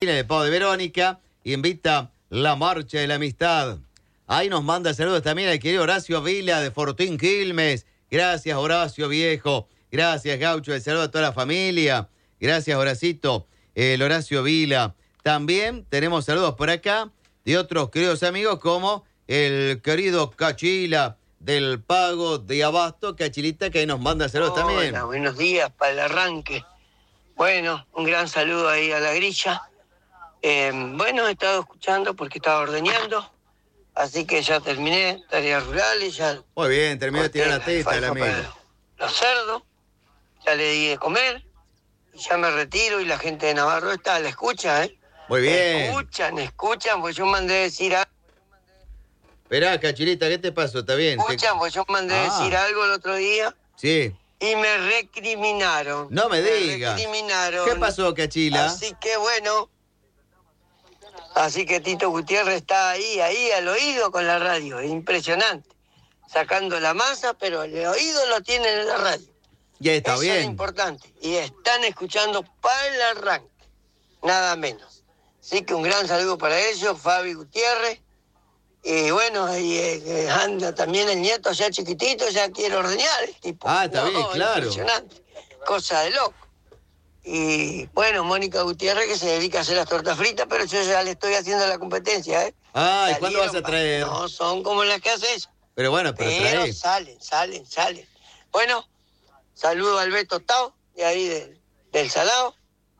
Cachila en el Pau de Verónica. Invita la Marcha de la Amistad. Ahí nos manda saludos también al querido Horacio Vila de Fortín Quilmes. Gracias, Horacio, viejo. Gracias, Gaucho. El saludo a toda la familia. Gracias, Horacito. El Horacio Vila. También tenemos saludos por acá de otros queridos amigos como el querido Cachila del Pago de Abasto. Cachilita, que ahí nos manda saludos también. Hola, buenos días para el arranque. Bueno, un gran saludo ahí a la grilla. Bueno, he estado escuchando porque estaba ordeñando. Así que ya terminé, tareas rurales, ya... Muy bien, terminó de tirar la testa el amigo. Los cerdos, ya le di de comer, y ya me retiro y la gente de Navarro está, la escucha, ¿eh? Muy bien. Escuchan, pues yo mandé decir algo. Esperá, Cachilita, ¿qué te pasó? ¿Está bien? Escuchan, pues yo mandé decir algo el otro día. Sí. Y me recriminaron. No me diga. ¿Qué pasó, Cachila? Así que bueno... Así que Tito Gutiérrez está ahí al oído con la radio, es impresionante. Sacando la masa, pero el oído lo tienen en la radio. Ya está. Eso bien. Eso es importante. Y están escuchando para el arranque, nada menos. Así que un gran saludo para ellos, Fabi Gutiérrez. Y bueno, y anda también el nieto ya chiquitito, ya quiere ordeñar el tipo. Está bien, claro. Impresionante, cosa de loco. Y bueno, Mónica Gutiérrez, que se dedica a hacer las tortas fritas, pero yo ya le estoy haciendo la competencia, ¿eh? ¿Y cuándo vas a traer? No, son como las que haces. Pero bueno, pero salen. Bueno, saludo al Beto Tao, de ahí del Salado.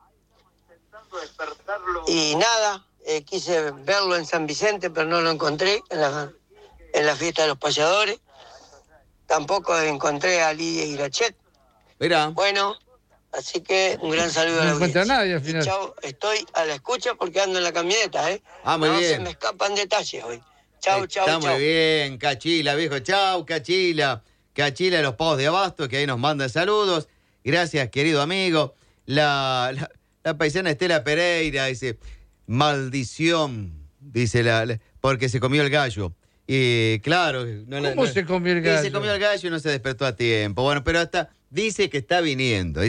Y nada, quise verlo en San Vicente, pero no lo encontré en la fiesta de los payadores. Tampoco encontré a Lidia Irachet. Mira. Bueno... Así que un gran saludo a la audiencia. No encuentra nadie al final. Chao, estoy a la escucha porque ando en la camioneta, ¿eh? Muy bien. No se me escapan detalles hoy. Chau. Está muy bien, Cachila, viejo. Chau, Cachila. Cachila de los Pagos de Abasto, que ahí nos manda saludos. Gracias, querido amigo. La paisana Estela Pereira dice, maldición, dice porque se comió el gallo. Y claro... ¿Cómo se comió el gallo? Se comió el gallo y no se despertó a tiempo. Bueno, pero hasta... Dice que está viniendo.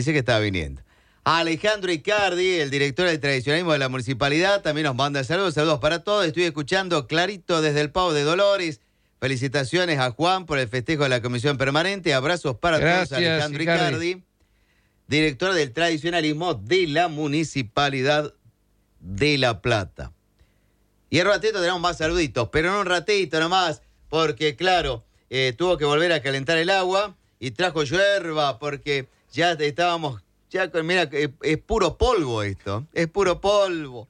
Alejandro Icardi, el director del tradicionalismo de la municipalidad, también nos manda saludos para todos. Estoy escuchando clarito desde el Pau de Dolores. Felicitaciones a Juan por el festejo de la comisión permanente. Abrazos para todos, Alejandro Icardi, director del tradicionalismo de la municipalidad de La Plata. Y en ratito tenemos más saluditos, pero no un ratito nomás, porque claro, tuvo que volver a calentar el agua. Y trajo hierba porque ya estábamos, mira, es puro polvo esto, es puro polvo.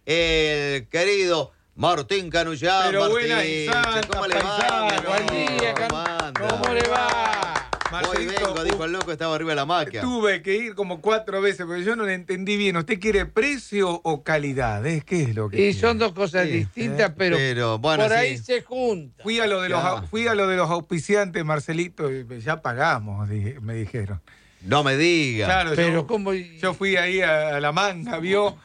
El querido Martín Canullán. Pero Martín, ¿cómo le va? Buen día, ¿cómo le va? Hoy vengo, dijo el loco, estaba arriba de la máquina. Tuve que ir como 4 veces porque yo no le entendí bien. ¿Usted quiere precio o calidad? ¿Qué es lo que quiere? Son dos cosas distintas, pero bueno, por ahí se juntan. Fui a lo de los auspiciantes, Marcelito, y ya pagamos, me dijeron. No me diga. Claro, pero yo fui ahí a la manga, vio,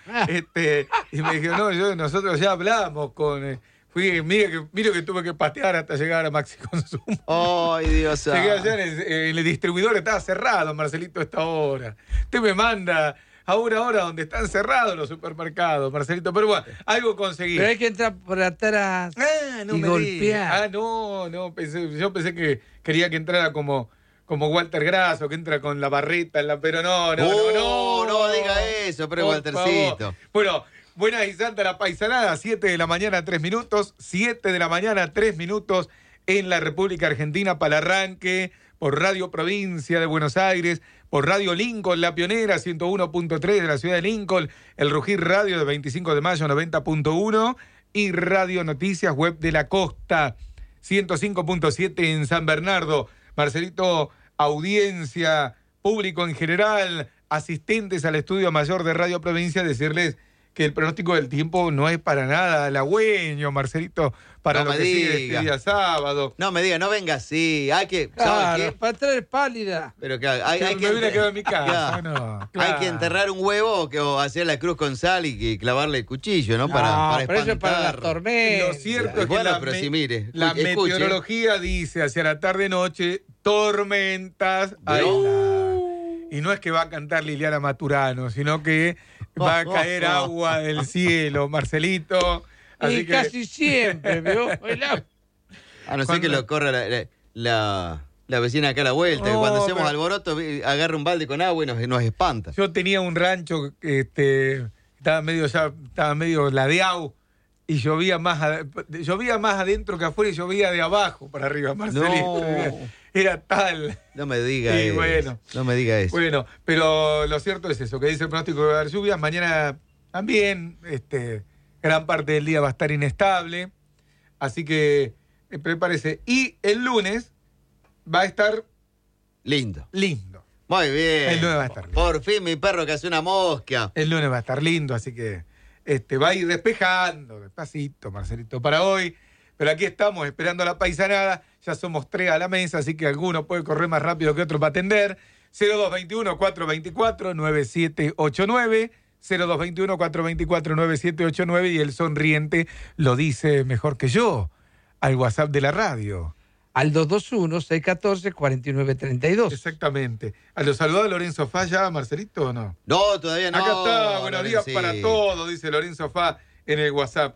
y me dijeron, nosotros ya hablamos con... Mire que tuve que patear hasta llegar a Maxi Consumo. ¡Ay, Dios! Llegué allá en el distribuidor, estaba cerrado, Marcelito, a esta hora. Usted me manda a una hora donde están cerrados los supermercados, Marcelito. Pero bueno, algo conseguí. Pero hay que entrar por atrás y golpear. Yo pensé que quería que entrara como Walter Grasso, que entra con la barreta, pero no diga eso, pero Waltercito. Bueno, buenas y santa la paisanada, 7 de la mañana, 3 minutos. 7 de la mañana, 3 minutos en la República Argentina para el arranque, por Radio Provincia de Buenos Aires, por Radio Lincoln, La Pionera, 101.3 de la ciudad de Lincoln, el Rugir Radio de 25 de mayo, 90.1, y Radio Noticias Web de la Costa, 105.7 en San Bernardo. Marcelito, audiencia, público en general, asistentes al estudio mayor de Radio Provincia, decirles que el pronóstico del tiempo no es para nada halagüeño, Marcelito, para lo que sigue este día sábado. No me diga, no venga así. Hay que... Claro, para traer pálida. Pero claro, hay que... Me hubiera quedado en mi casa. Claro. Hay que enterrar un huevo o hacer la cruz con sal y clavarle el cuchillo, ¿no? Para pero eso es para las tormentas. Lo cierto es que la meteorología dice hacia la tarde-noche tormentas. Y no es que va a cantar Liliana Maturano, sino que va a caer agua del cielo, Marcelito. Así que casi siempre, ¿vio? A no ser que lo corra la vecina acá a la vuelta, que cuando hacemos alboroto agarra un balde con agua y nos espanta. Yo tenía un rancho estaba medio ladeado y llovía más adentro que afuera y llovía de abajo para arriba, Marcelito. No. Era tal. No me diga eso. Bueno, no me diga eso. Bueno, pero lo cierto es eso, que dice el pronóstico de haber lluvias. Mañana también gran parte del día va a estar inestable. Así que prepárese. Y el lunes va a estar lindo. Muy bien. El lunes va a estar lindo. Por fin mi perro que hace una mosca. El lunes va a estar lindo, así que va a ir despejando despacito, Marcelito, para hoy. Pero aquí estamos esperando la paisanada. Ya somos 3 a la mesa, así que alguno puede correr más rápido que otro para atender. 0221-424-9789. 0221-424-9789. Y el sonriente lo dice mejor que yo al WhatsApp de la radio. Al 221-614-4932. Exactamente. ¿A lo saludado Lorenzo Fá ya, Marcelito, o no? No, todavía no. Acá está, buenos días para todos, dice Lorenzo Fá en el WhatsApp.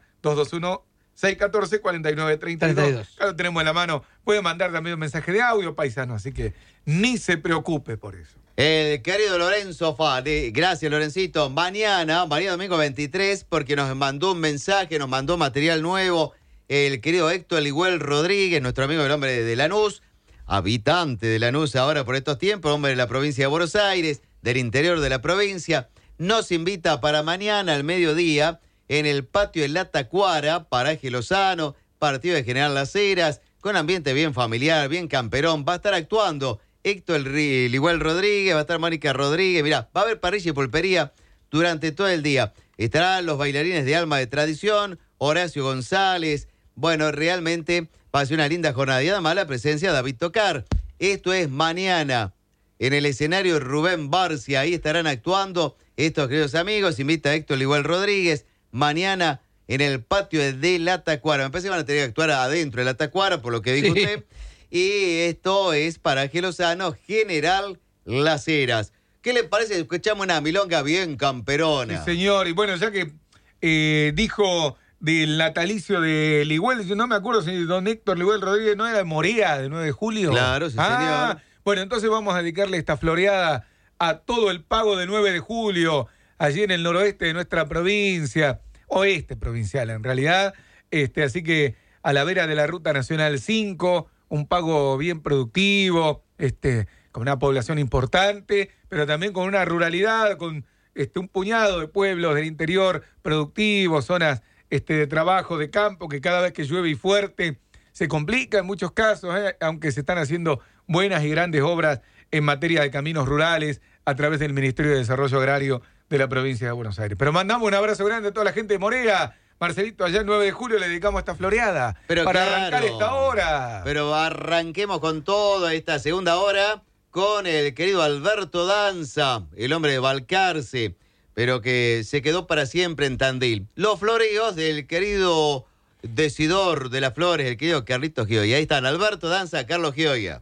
221-614-4932. Claro, tenemos en la mano. Puede mandar también un mensaje de audio, paisano, así que ni se preocupe por eso. El querido Lorenzo Fá, gracias Lorencito. Mañana domingo 23, porque nos mandó un mensaje, nos mandó material nuevo. El querido Héctor Liguel Rodríguez, nuestro amigo del hombre de Lanús, habitante de Lanús ahora por estos tiempos, hombre de la provincia de Buenos Aires, del interior de la provincia, nos invita para mañana al mediodía en el patio de La Tacuara, paraje Lozano, partido de General Las Heras, con ambiente bien familiar, bien camperón. Va a estar actuando Héctor Liguel Rodríguez, va a estar Mónica Rodríguez. Mirá, va a haber parrilla y pulpería durante todo el día. Estarán los bailarines de Alma de Tradición, Horacio González. Bueno, realmente va a ser una linda jornada. Y además la presencia de David Tocar. Esto es mañana en el escenario Rubén Barcia. Ahí estarán actuando estos queridos amigos. Invita a Héctor Liguel Rodríguez. Mañana en el patio de La Tacuara. Me parece que van a tener que actuar adentro de La Tacuara, por lo que dijo usted. Y esto es paraje Lozano, General Las Heras. ¿Qué le parece si escuchamos una milonga bien camperona? Sí, señor. Y bueno, ya que dijo del natalicio de Liguel, yo no me acuerdo si don Héctor Liguel Rodríguez no era de Morea, de 9 de julio. Claro, sí, señor. Bueno, entonces vamos a dedicarle esta floreada a todo el pago de 9 de julio, allí en el noroeste de nuestra provincia, oeste provincial en realidad. Así que a la vera de la Ruta Nacional 5, un pago bien productivo, con una población importante, pero también con una ruralidad, con un puñado de pueblos del interior productivos, zonas de trabajo, de campo, que cada vez que llueve y fuerte se complica en muchos casos, aunque se están haciendo buenas y grandes obras en materia de caminos rurales a través del Ministerio de Desarrollo Agrario de la provincia de Buenos Aires. Pero mandamos un abrazo grande a toda la gente de Morea. Marcelito, allá el 9 de julio le dedicamos esta floreada para arrancar esta hora. Pero arranquemos con todo esta segunda hora con el querido Alberto Danza, el hombre de Balcarce, pero que se quedó para siempre en Tandil. Los floreos del querido decidor de las flores, el querido Carlitos Gioia. Ahí están, Alberto Danza, Carlos Gioia.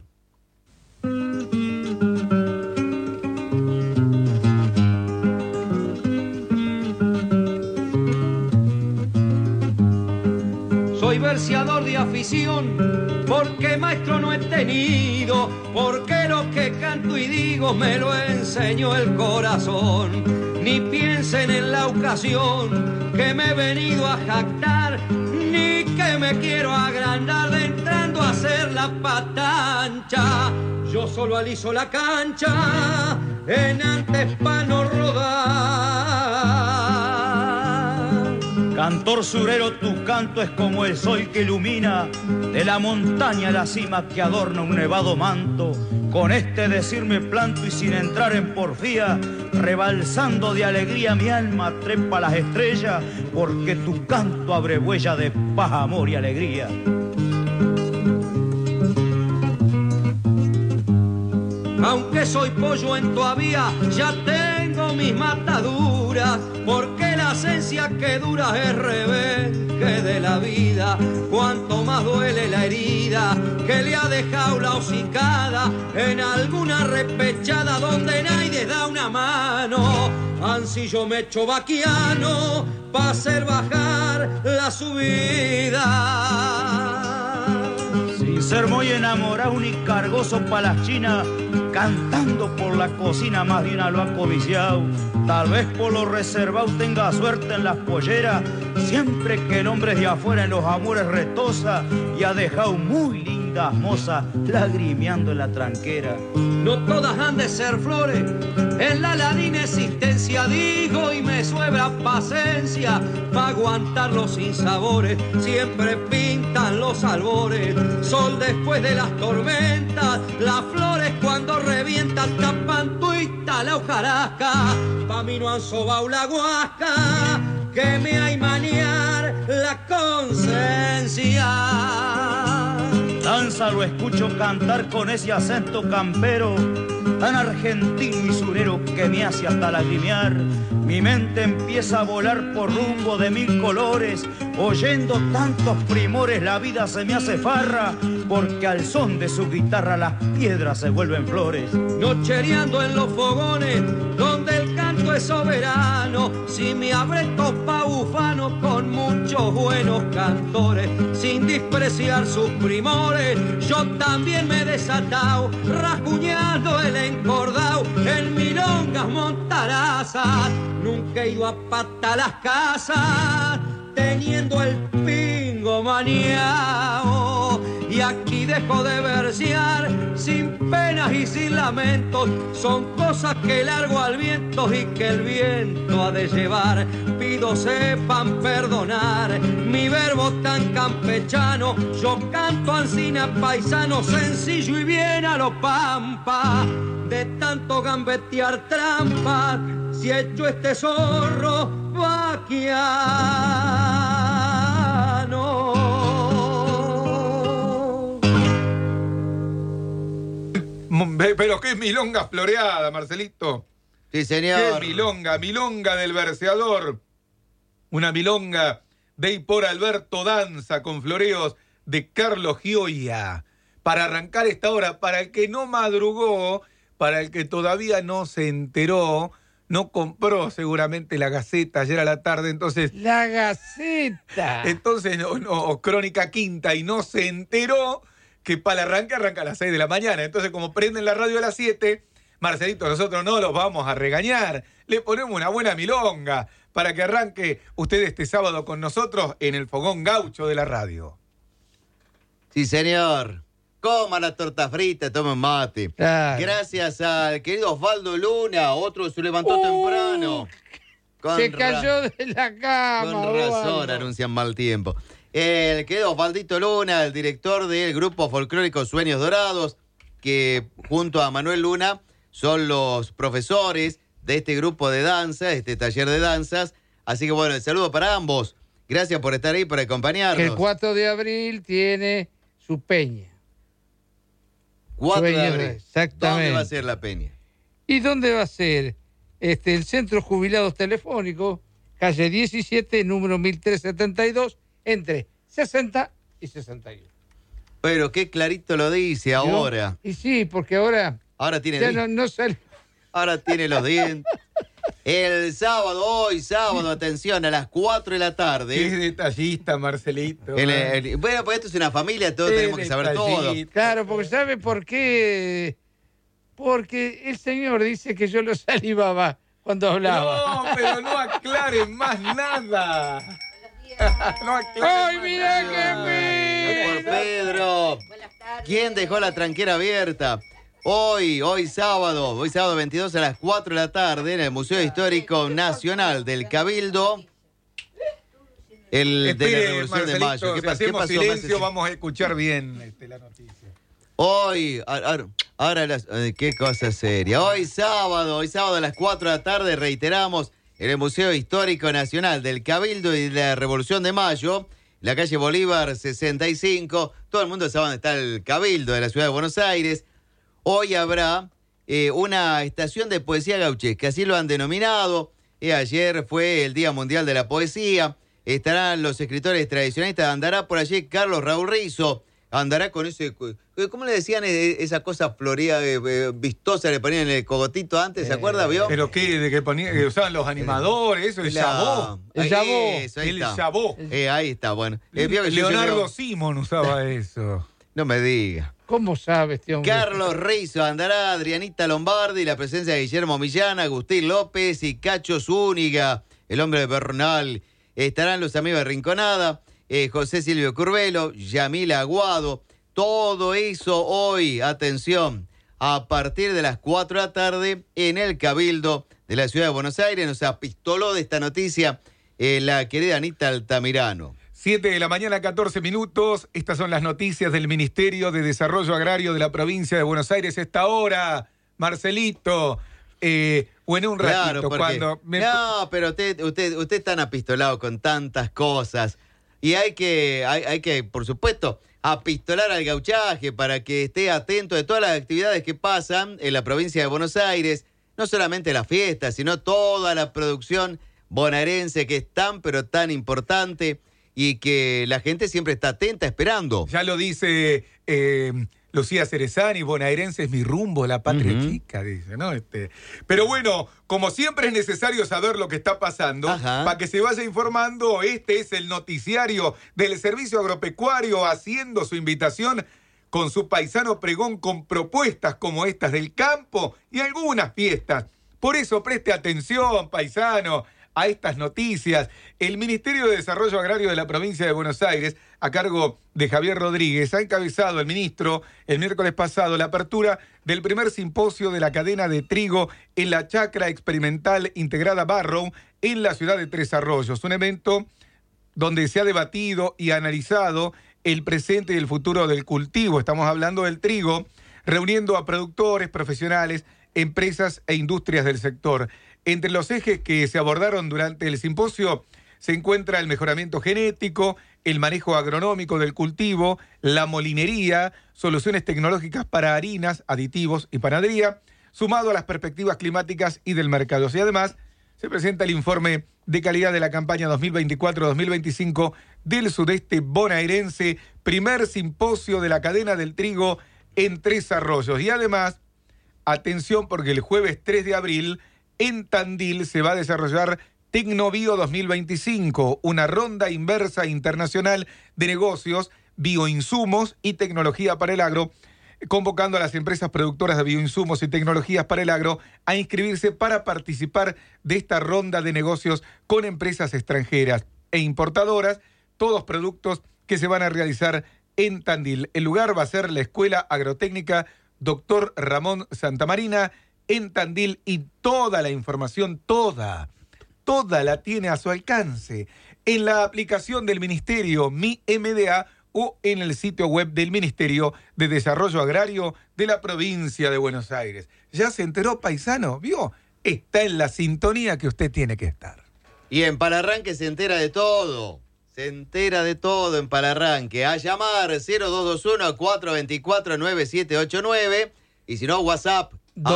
Soy verseador de afición, porque maestro no he tenido, porque lo que canto y digo me lo enseñó el corazón. Ni piensen en la ocasión que me he venido a jactar, ni que me quiero agrandar de entrando a hacer la patancha. Yo solo aliso la cancha en antes pa' no rodar. Cantor surero, tu canto es como el sol que ilumina de la montaña a la cima que adorna un nevado manto. Con decir me planto y sin entrar en porfía, rebalsando de alegría mi alma trepa las estrellas, porque tu canto abre huella de paz, amor y alegría. Aunque soy pollo en todavía, ya tengo mis mataduras, porque la Plasencia que dura es rebenque de la vida, cuanto más duele la herida que le ha dejado la hocicada en alguna repechada donde nadie da una mano. Ansí yo me echo vaquiano pa' hacer bajar la subida. Sin ser muy enamorado ni cargoso pa' las chinas, cantando por la cocina más de una lo ha codiciado. Tal vez por lo reservado tenga suerte en las polleras, siempre que el hombre es de afuera en los amores retosa y ha dejado muy lindas mozas lagrimeando en la tranquera. No todas han de ser flores, en la ladina existencia digo, y me sobra paciencia pa' aguantar los sinsabores. Siempre pintan los albores, sol después de las tormentas, las flores cuando revientan tapan tuita la hojarasca. Pa' mí no han sobao la guasca que me hay manear la conciencia. Danza lo escucho cantar con ese acento campero, tan argentino y surero que me hace hasta lagrimear. Mi mente empieza a volar por rumbo de mil colores, oyendo tantos primores la vida se me hace farra, porque al son de su guitarra las piedras se vuelven flores. Nochereando en los fogones donde el canto es soberano, si me abre topa ufano con muchos buenos cantores, sin despreciar sus primores, yo también me he desatado, rasguñando el encordado en milongas montarazas. Nunca he ido a pata a las casas, teniendo el pingo maniao. Y aquí dejo de versear, sin penas y sin lamentos. Son cosas que largo al viento y que el viento ha de llevar. Pido sepan perdonar mi verbo tan campechano. Yo canto ansina paisano, sencillo y bien a lo pampa. De tanto gambetear trampas, si he hecho este zorro vaquiano. Pero qué milonga floreada, Marcelito. Sí, señor. Qué milonga del verseador. Una milonga de y por Alberto Danza con floreos de Carlos Gioia. Para arrancar esta hora, para el que no madrugó, para el que todavía no se enteró, no compró seguramente la Gaceta ayer a la tarde, entonces... ¡La Gaceta! Entonces, no, Crónica Quinta, y no se enteró que para el arranque arranca a las 6 de la mañana. Entonces, como prenden la radio a las 7, Marcelito, nosotros no los vamos a regañar. Le ponemos una buena milonga para que arranque usted este sábado con nosotros en el fogón gaucho de la radio. Sí, señor. Coma la torta frita, toma mate. Claro. Gracias al querido Osvaldo Luna, otro se levantó temprano. Se cayó de la cama. Con razón, anuncian mal tiempo. El querido Osvaldito Luna, el director del grupo folclórico Sueños Dorados, que junto a Manuel Luna son los profesores de este grupo de danza, este taller de danzas. Así que bueno, el saludo para ambos. Gracias por estar ahí, por acompañarnos. Que el 4 de abril tiene su peña. 4 de abril. Exactamente. ¿Dónde va a ser la peña? ¿Y dónde va a ser? El Centro Jubilados Telefónicos, calle 17, número 1372, entre 60 y 61. Pero qué clarito lo dice ahora. Y sí, porque ahora tiene ya no sale. Ahora tiene los dientes. El sábado, hoy sábado, atención, a las 4 de la tarde. Qué detallista, Marcelito. Bueno, pues esto es una familia, todos tenemos que saber todo. Claro, porque ¿sabe por qué? Porque el señor dice que yo lo salivaba cuando hablaba. No, pero no aclaren más nada. No aclaren. ¡Ay, mira qué por Pedro! ¿Quién dejó la tranquera abierta? Hoy sábado 22 a las 4 de la tarde en el Museo Histórico Nacional del Cabildo. De la Revolución de Mayo. ¿Qué pasó, silencio, vamos a escuchar bien la noticia. Hoy, ahora qué cosa seria. Hoy sábado a las 4 de la tarde, reiteramos, en el Museo Histórico Nacional del Cabildo y de la Revolución de Mayo, la calle Bolívar 65. Todo el mundo sabe dónde está el Cabildo de la Ciudad de Buenos Aires. Hoy habrá una estación de poesía gauchesca, así lo han denominado. Ayer fue el Día Mundial de la Poesía. Estarán los escritores tradicionalistas. Andará por allí Carlos Raúl Rizzo. Andará con ese... ¿Cómo le decían esa cosa florida, vistosa, le ponían en el cogotito antes? ¿Se acuerda, vio? ¿Pero qué? ¿De qué ponían? Que usaban los animadores, eso, el jabó. El jabó. El jabó. Ahí está, bueno. Leonardo Simón usaba eso. No me diga. ¿Cómo sabe este hombre? Carlos Rizzo, andará Adrianita Lombardi, la presencia de Guillermo Millán, Agustín López y Cacho Zúñiga, el hombre de Bernal. Estarán los amigos de Rinconada, José Silvio Curvelo, Yamila Aguado. Todo eso hoy, atención, a partir de las 4 de la tarde en el Cabildo de la Ciudad de Buenos Aires. Nos apistoló de esta noticia la querida Anita Altamirano. 7 de la mañana, 14 minutos. Estas son las noticias del Ministerio de Desarrollo Agrario de la provincia de Buenos Aires. Esta hora, Marcelito, o en un ratito. Claro, porque... cuando No, pero usted es tan apistolado con tantas cosas. Y hay que, por supuesto, apistolar al gauchaje para que esté atento de todas las actividades que pasan en la provincia de Buenos Aires. No solamente las fiestas, sino toda la producción bonaerense que es tan, pero tan importante y que la gente siempre está atenta, esperando. Ya lo dice Lucía Cerezani, bonaerense es mi rumbo, la patria chica, dice, ¿no? Pero bueno, como siempre es necesario saber lo que está pasando, para que se vaya informando, este es el noticiario del Servicio Agropecuario haciendo su invitación con su paisano pregón con propuestas como estas del campo y algunas fiestas. Por eso preste atención, paisano, a estas noticias. El Ministerio de Desarrollo Agrario de la provincia de Buenos Aires, a cargo de Javier Rodríguez, ha encabezado el ministro el miércoles pasado la apertura del primer simposio de la cadena de trigo en la chacra experimental integrada Barrow en la ciudad de Tres Arroyos. Un evento donde se ha debatido y analizado el presente y el futuro del cultivo. Estamos hablando del trigo, reuniendo a productores, profesionales, empresas e industrias del sector. Entre los ejes que se abordaron durante el simposio se encuentra el mejoramiento genético, el manejo agronómico del cultivo, la molinería, soluciones tecnológicas para harinas, aditivos y panadería, sumado a las perspectivas climáticas y del mercado. Y además se presenta el informe de calidad de la campaña 2024-2025 del sudeste bonaerense, primer simposio de la cadena del trigo en Tres Arroyos. Y además, atención porque el jueves 3 de abril en Tandil se va a desarrollar Tecnobio 2025, una ronda inversa internacional de negocios, bioinsumos y tecnología para el agro, convocando a las empresas productoras de bioinsumos y tecnologías para el agro a inscribirse para participar de esta ronda de negocios con empresas extranjeras e importadoras, todos productos que se van a realizar en Tandil. El lugar va a ser la Escuela Agrotécnica Dr. Ramón Santamarina en Tandil y toda la información, toda la tiene a su alcance en la aplicación del Ministerio Mi MDA o en el sitio web del Ministerio de Desarrollo Agrario de la provincia de Buenos Aires. ¿Ya se enteró, paisano? ¿Vio? Está en la sintonía que usted tiene que estar. Y en Palarranque se entera de todo. Se entera de todo en Palarranque. A llamar 0221-424-9789 y si no, WhatsApp.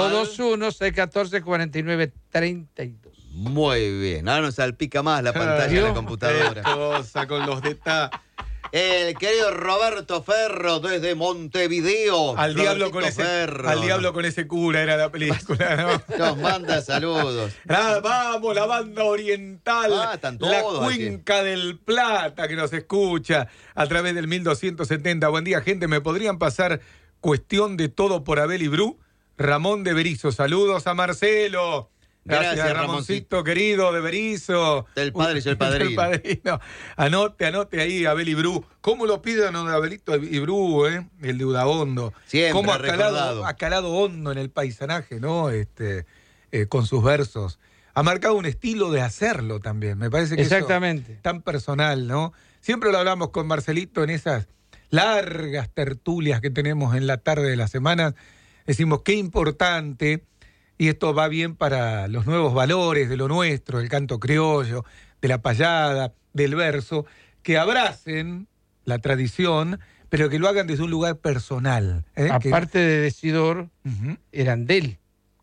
221-614-4932. Muy bien. Ahora nos salpica más la pantalla de la computadora. Qué cosa con los detalles. El querido Roberto Ferro desde Montevideo. Al diablo con ese cura era la película, ¿no? Nos manda saludos. Vamos, la banda oriental, la Cuenca del Plata que nos escucha a través del 1270. Buen día, gente. ¿Me podrían pasar cuestión de todo por Abel y Bru? Ramón de Berizo. Saludos a Marcelo. Gracias, Ramoncito querido de Berizo. El padre y el padrino. El padrino. Anote ahí Abel y Bru. ¿Cómo lo piden a Abelito y Bru, el de Udaondo? Siempre cómo ha calado hondo en el paisanaje, ¿no? Con sus versos. Ha marcado un estilo de hacerlo también. Me parece que exactamente. Eso tan personal, ¿no? Siempre lo hablamos con Marcelito en esas largas tertulias que tenemos en la tarde de las semanas. Decimos qué importante. Y esto va bien para los nuevos valores de lo nuestro, del canto criollo, de la payada, del verso, que abracen la tradición, pero que lo hagan desde un lugar personal. Aparte de decidor, eran de él.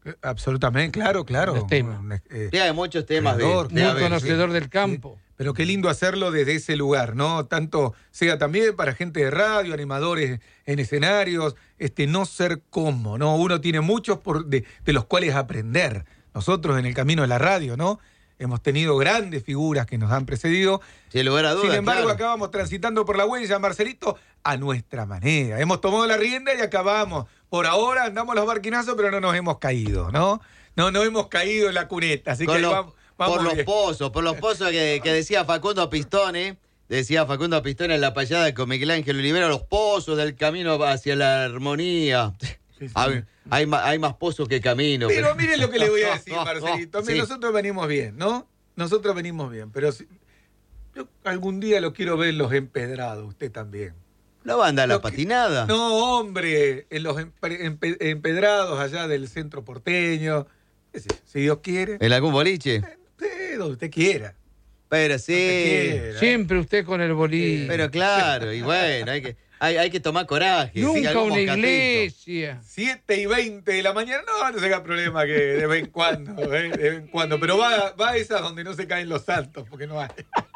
Absolutamente, claro. Los temas. Sí, hay muchos temas creador, de Muy Abel. conocedor del campo. Pero qué lindo hacerlo desde ese lugar, ¿no? Tanto sea también para gente de radio, animadores en escenarios, no ser como, ¿no? Uno tiene muchos de los cuales aprender. Nosotros en el camino de la radio, ¿no? Hemos tenido grandes figuras que nos han precedido. Sin lugar a dudas. Sin embargo, claro. acá vamos transitando por la huella, Marcelito, a nuestra manera. Hemos tomado la rienda y acabamos. Por ahora andamos los barquinazos, pero no nos hemos caído, ¿no? No hemos caído en la cuneta, así Con que los- vamos por bien. los pozos que decía Facundo Pistone. Decía Facundo Pistone en la payada con Miguel Ángel Olivera, los pozos del camino hacia la armonía. Sí, sí. Hay más pozos que camino. Pero miren lo que le voy a decir, Marcelito. Mire, Sí. nosotros venimos bien, ¿no? Nosotros venimos bien, pero yo algún día lo quiero ver en los empedrados, usted también. ¿No va a andar la Lo que- patinada? No, hombre, en los empedrados allá del centro porteño, qué sé yo, si Dios quiere, ¿En algún boliche? donde usted quiera. Pero Donde sí. quiera. Siempre usted con el bolí. Pero claro, y bueno, hay que tomar coraje. sí, Nunca algún una moscatito. iglesia. 7:20 de la mañana, no se haga problema que de vez en cuando, de vez en cuando, pero va a esas donde no se caen los santos, porque no hay.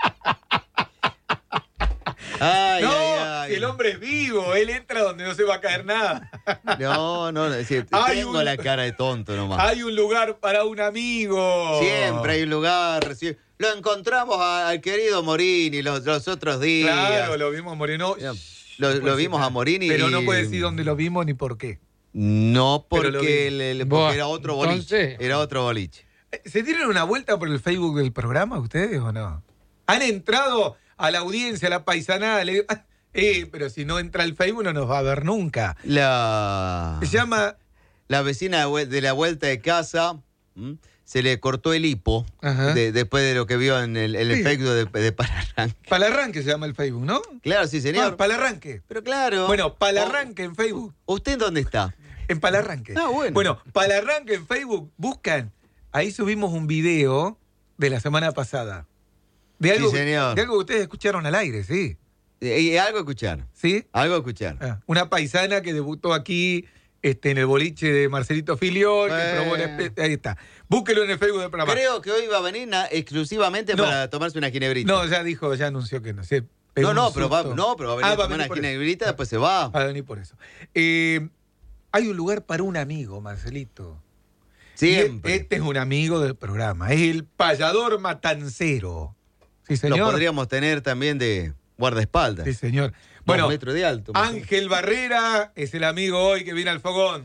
Ay, No, ay, ay. el hombre es vivo, él entra donde no se va a caer nada. No, es decir, Hay tengo un- la cara de tonto nomás. Hay un lugar para un amigo. Siempre hay un lugar. Lo encontramos al querido Morini los otros días. Claro, lo vimos morir. No, Lo vimos a Morini. Pero no puede decir dónde lo vimos ni por qué. No, Pero lo porque, vimos. porque Buah, era otro boliche. entonces- Era otro boliche. ¿Se dieron una vuelta por el Facebook del programa ustedes o no? ¿Han entrado a la audiencia, a la paisanada? Pero si no entra al Facebook no nos va a ver nunca. La Se llama... vecina de la vuelta de casa, se le cortó el hipo Ajá. después de lo que vio en el Sí. Facebook de Palarranque. Palarranque se llama el Facebook, ¿no? Claro, sí, señor. Ah, Palarranque. Pero claro. Bueno, Palarranque en Facebook. ¿Usted dónde está? En Palarranque. Ah, bueno. Bueno, Palarranque en Facebook, buscan. Ahí subimos un video de la semana pasada. De algo, Sí, señor. de algo que ustedes escucharon al aire, ¿sí? Y algo a escuchar. ¿Sí? Algo a escuchar. Ah, una paisana que debutó aquí en el boliche de Marcelito Filiol, que probó ahí está. Búsquelo en el Facebook del programa. Creo que hoy va a venir exclusivamente No. para tomarse una ginebrita. No, ya anunció que no sé. pero va a venir a tomar una por eso. ginebrita, después se va. Va a venir por eso. Hay un lugar para un amigo, Marcelito. Siempre. Y este es un amigo del programa. Es el payador matancero. Sí, señor. Lo podríamos tener también de guardaespaldas. Sí, señor. 2 Bueno, metros de alto. más o menos. Ángel Barrera es el amigo hoy que viene al fogón.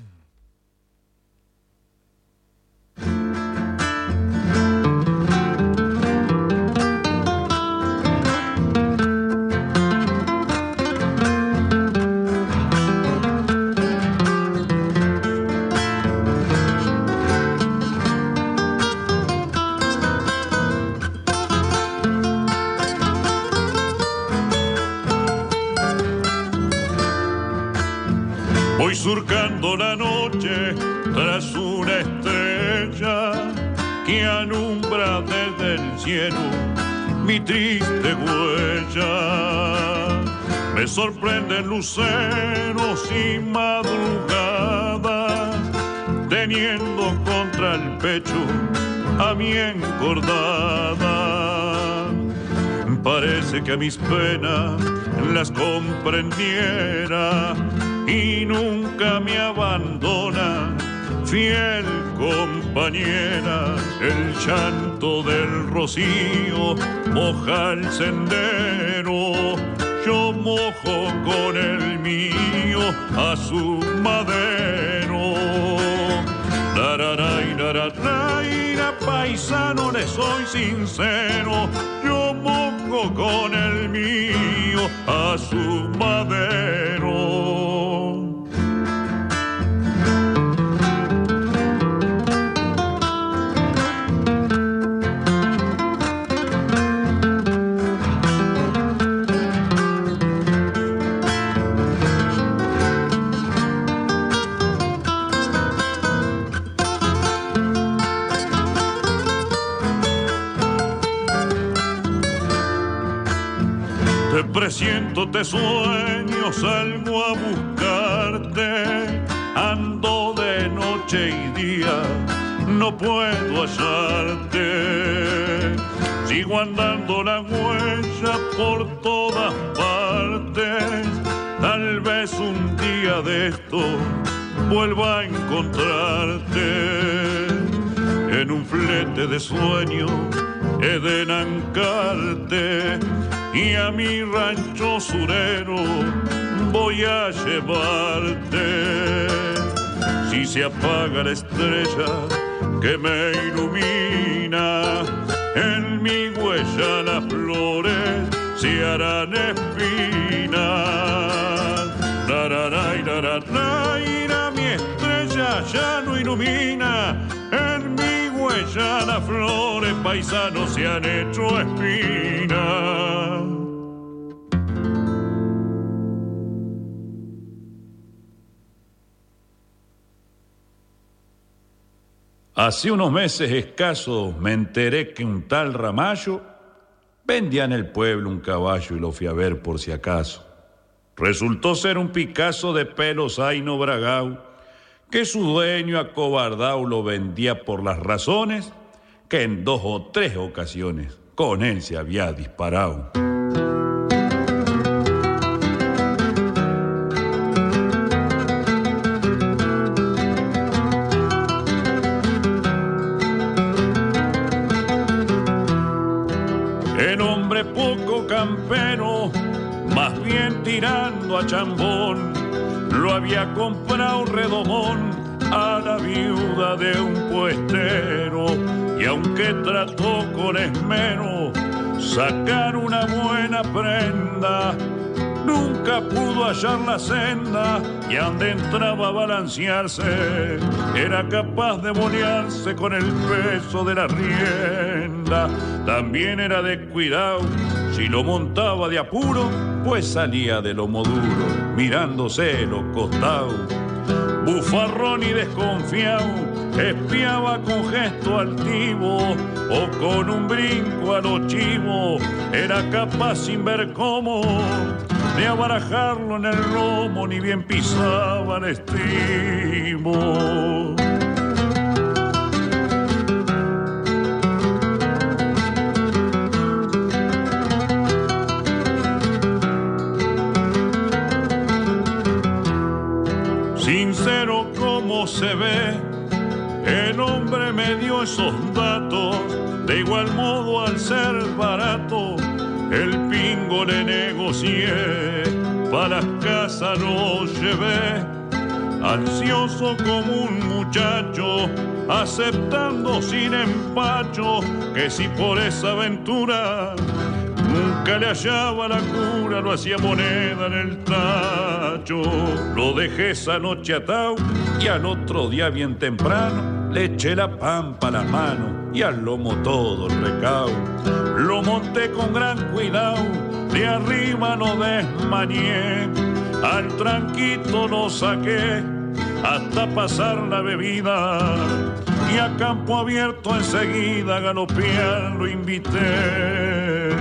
Voy surcando la noche tras una estrella que alumbra desde el cielo mi triste huella. Me sorprenden luceros y madrugadas, teniendo contra el pecho a mi encordada. Parece que a mis penas las comprendiera y nunca me abandona, fiel compañera. El llanto del rocío moja el sendero, yo mojo con el mío a su madero. Lararay, lararay, paisano, le soy sincero, yo mojo con el mío a su madero. Te presiento, te sueño, salgo a buscarte ando de noche y día, no puedo hallarte. Sigo andando la huella por todas partes, tal vez un día de esto vuelva a encontrarte. En un flete de sueño he de enancarte y a mi rancho surero voy a llevarte. Si se apaga la estrella que me ilumina, en mi huella las flores se harán espinas. Rararay, rararay, mi estrella ya no ilumina, en mi huella las flores, paisanos, se han hecho espinas. Hace unos meses escasos me enteré que un tal Ramallo vendía en el pueblo un caballo y lo fui a ver por si acaso. Resultó ser un Picasso de pelo zaino bragao, que su dueño acobardao lo vendía por las razones que en 2 o 3 ocasiones con él se había disparado. El hombre poco campero, más bien tirando a chambón, lo había comprado redomón a la viuda de un puestero, y aunque trató con esmero sacar una buena prenda, nunca pudo hallar la senda, y donde entraba a balancearse era capaz de bolearse con el peso de la rienda. También era descuidado, si lo montaba de apuro, pues salía de lomo duro, mirándose los costados. Bufarrón y desconfiado, espiaba con gesto altivo, o con un brinco a lo chivo, era capaz sin ver cómo de abarajarlo en el lomo, ni bien pisaba el estribo. Sincero como se ve, el hombre me dio esos datos. De igual modo, al ser barato, el pingo le negocié, para las casas lo llevé, ansioso como un muchacho, aceptando sin empacho que si por esa aventura nunca le hallaba la cura, lo hacía moneda en el tacho. Lo dejé esa noche atado y al otro día bien temprano le eché la pampa a la mano y al lomo todo el recao. Lo monté con gran cuidado, de arriba no desmañé, al tranquito lo saqué hasta pasar la bebida, y a campo abierto enseguida a galopear lo invité.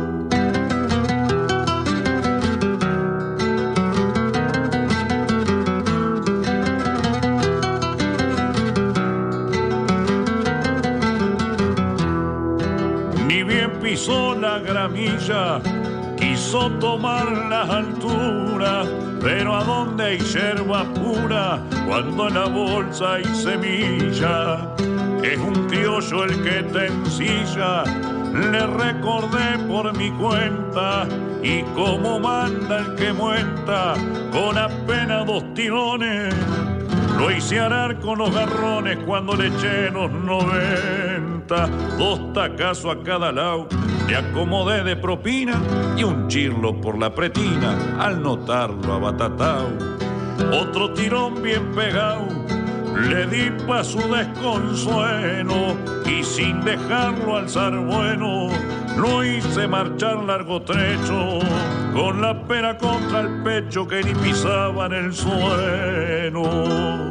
Pisó la gramilla, quiso tomar las alturas, pero a dónde hay yerba pura cuando en la bolsa hay semilla. Es un criollo el que te ensilla, le recordé por mi cuenta, y como manda el que muenta, con apenas 2 tirones, lo hice arar con los garrones cuando le eché los 90. 2 tacazos a cada lado, le acomodé de propina y un chirlo por la pretina al notarlo abatatao. Otro tirón bien pegado le di pa' su desconsuelo, y sin dejarlo alzar bueno lo hice marchar largo trecho, con la pena contra el pecho que ni pisaba en el suelo.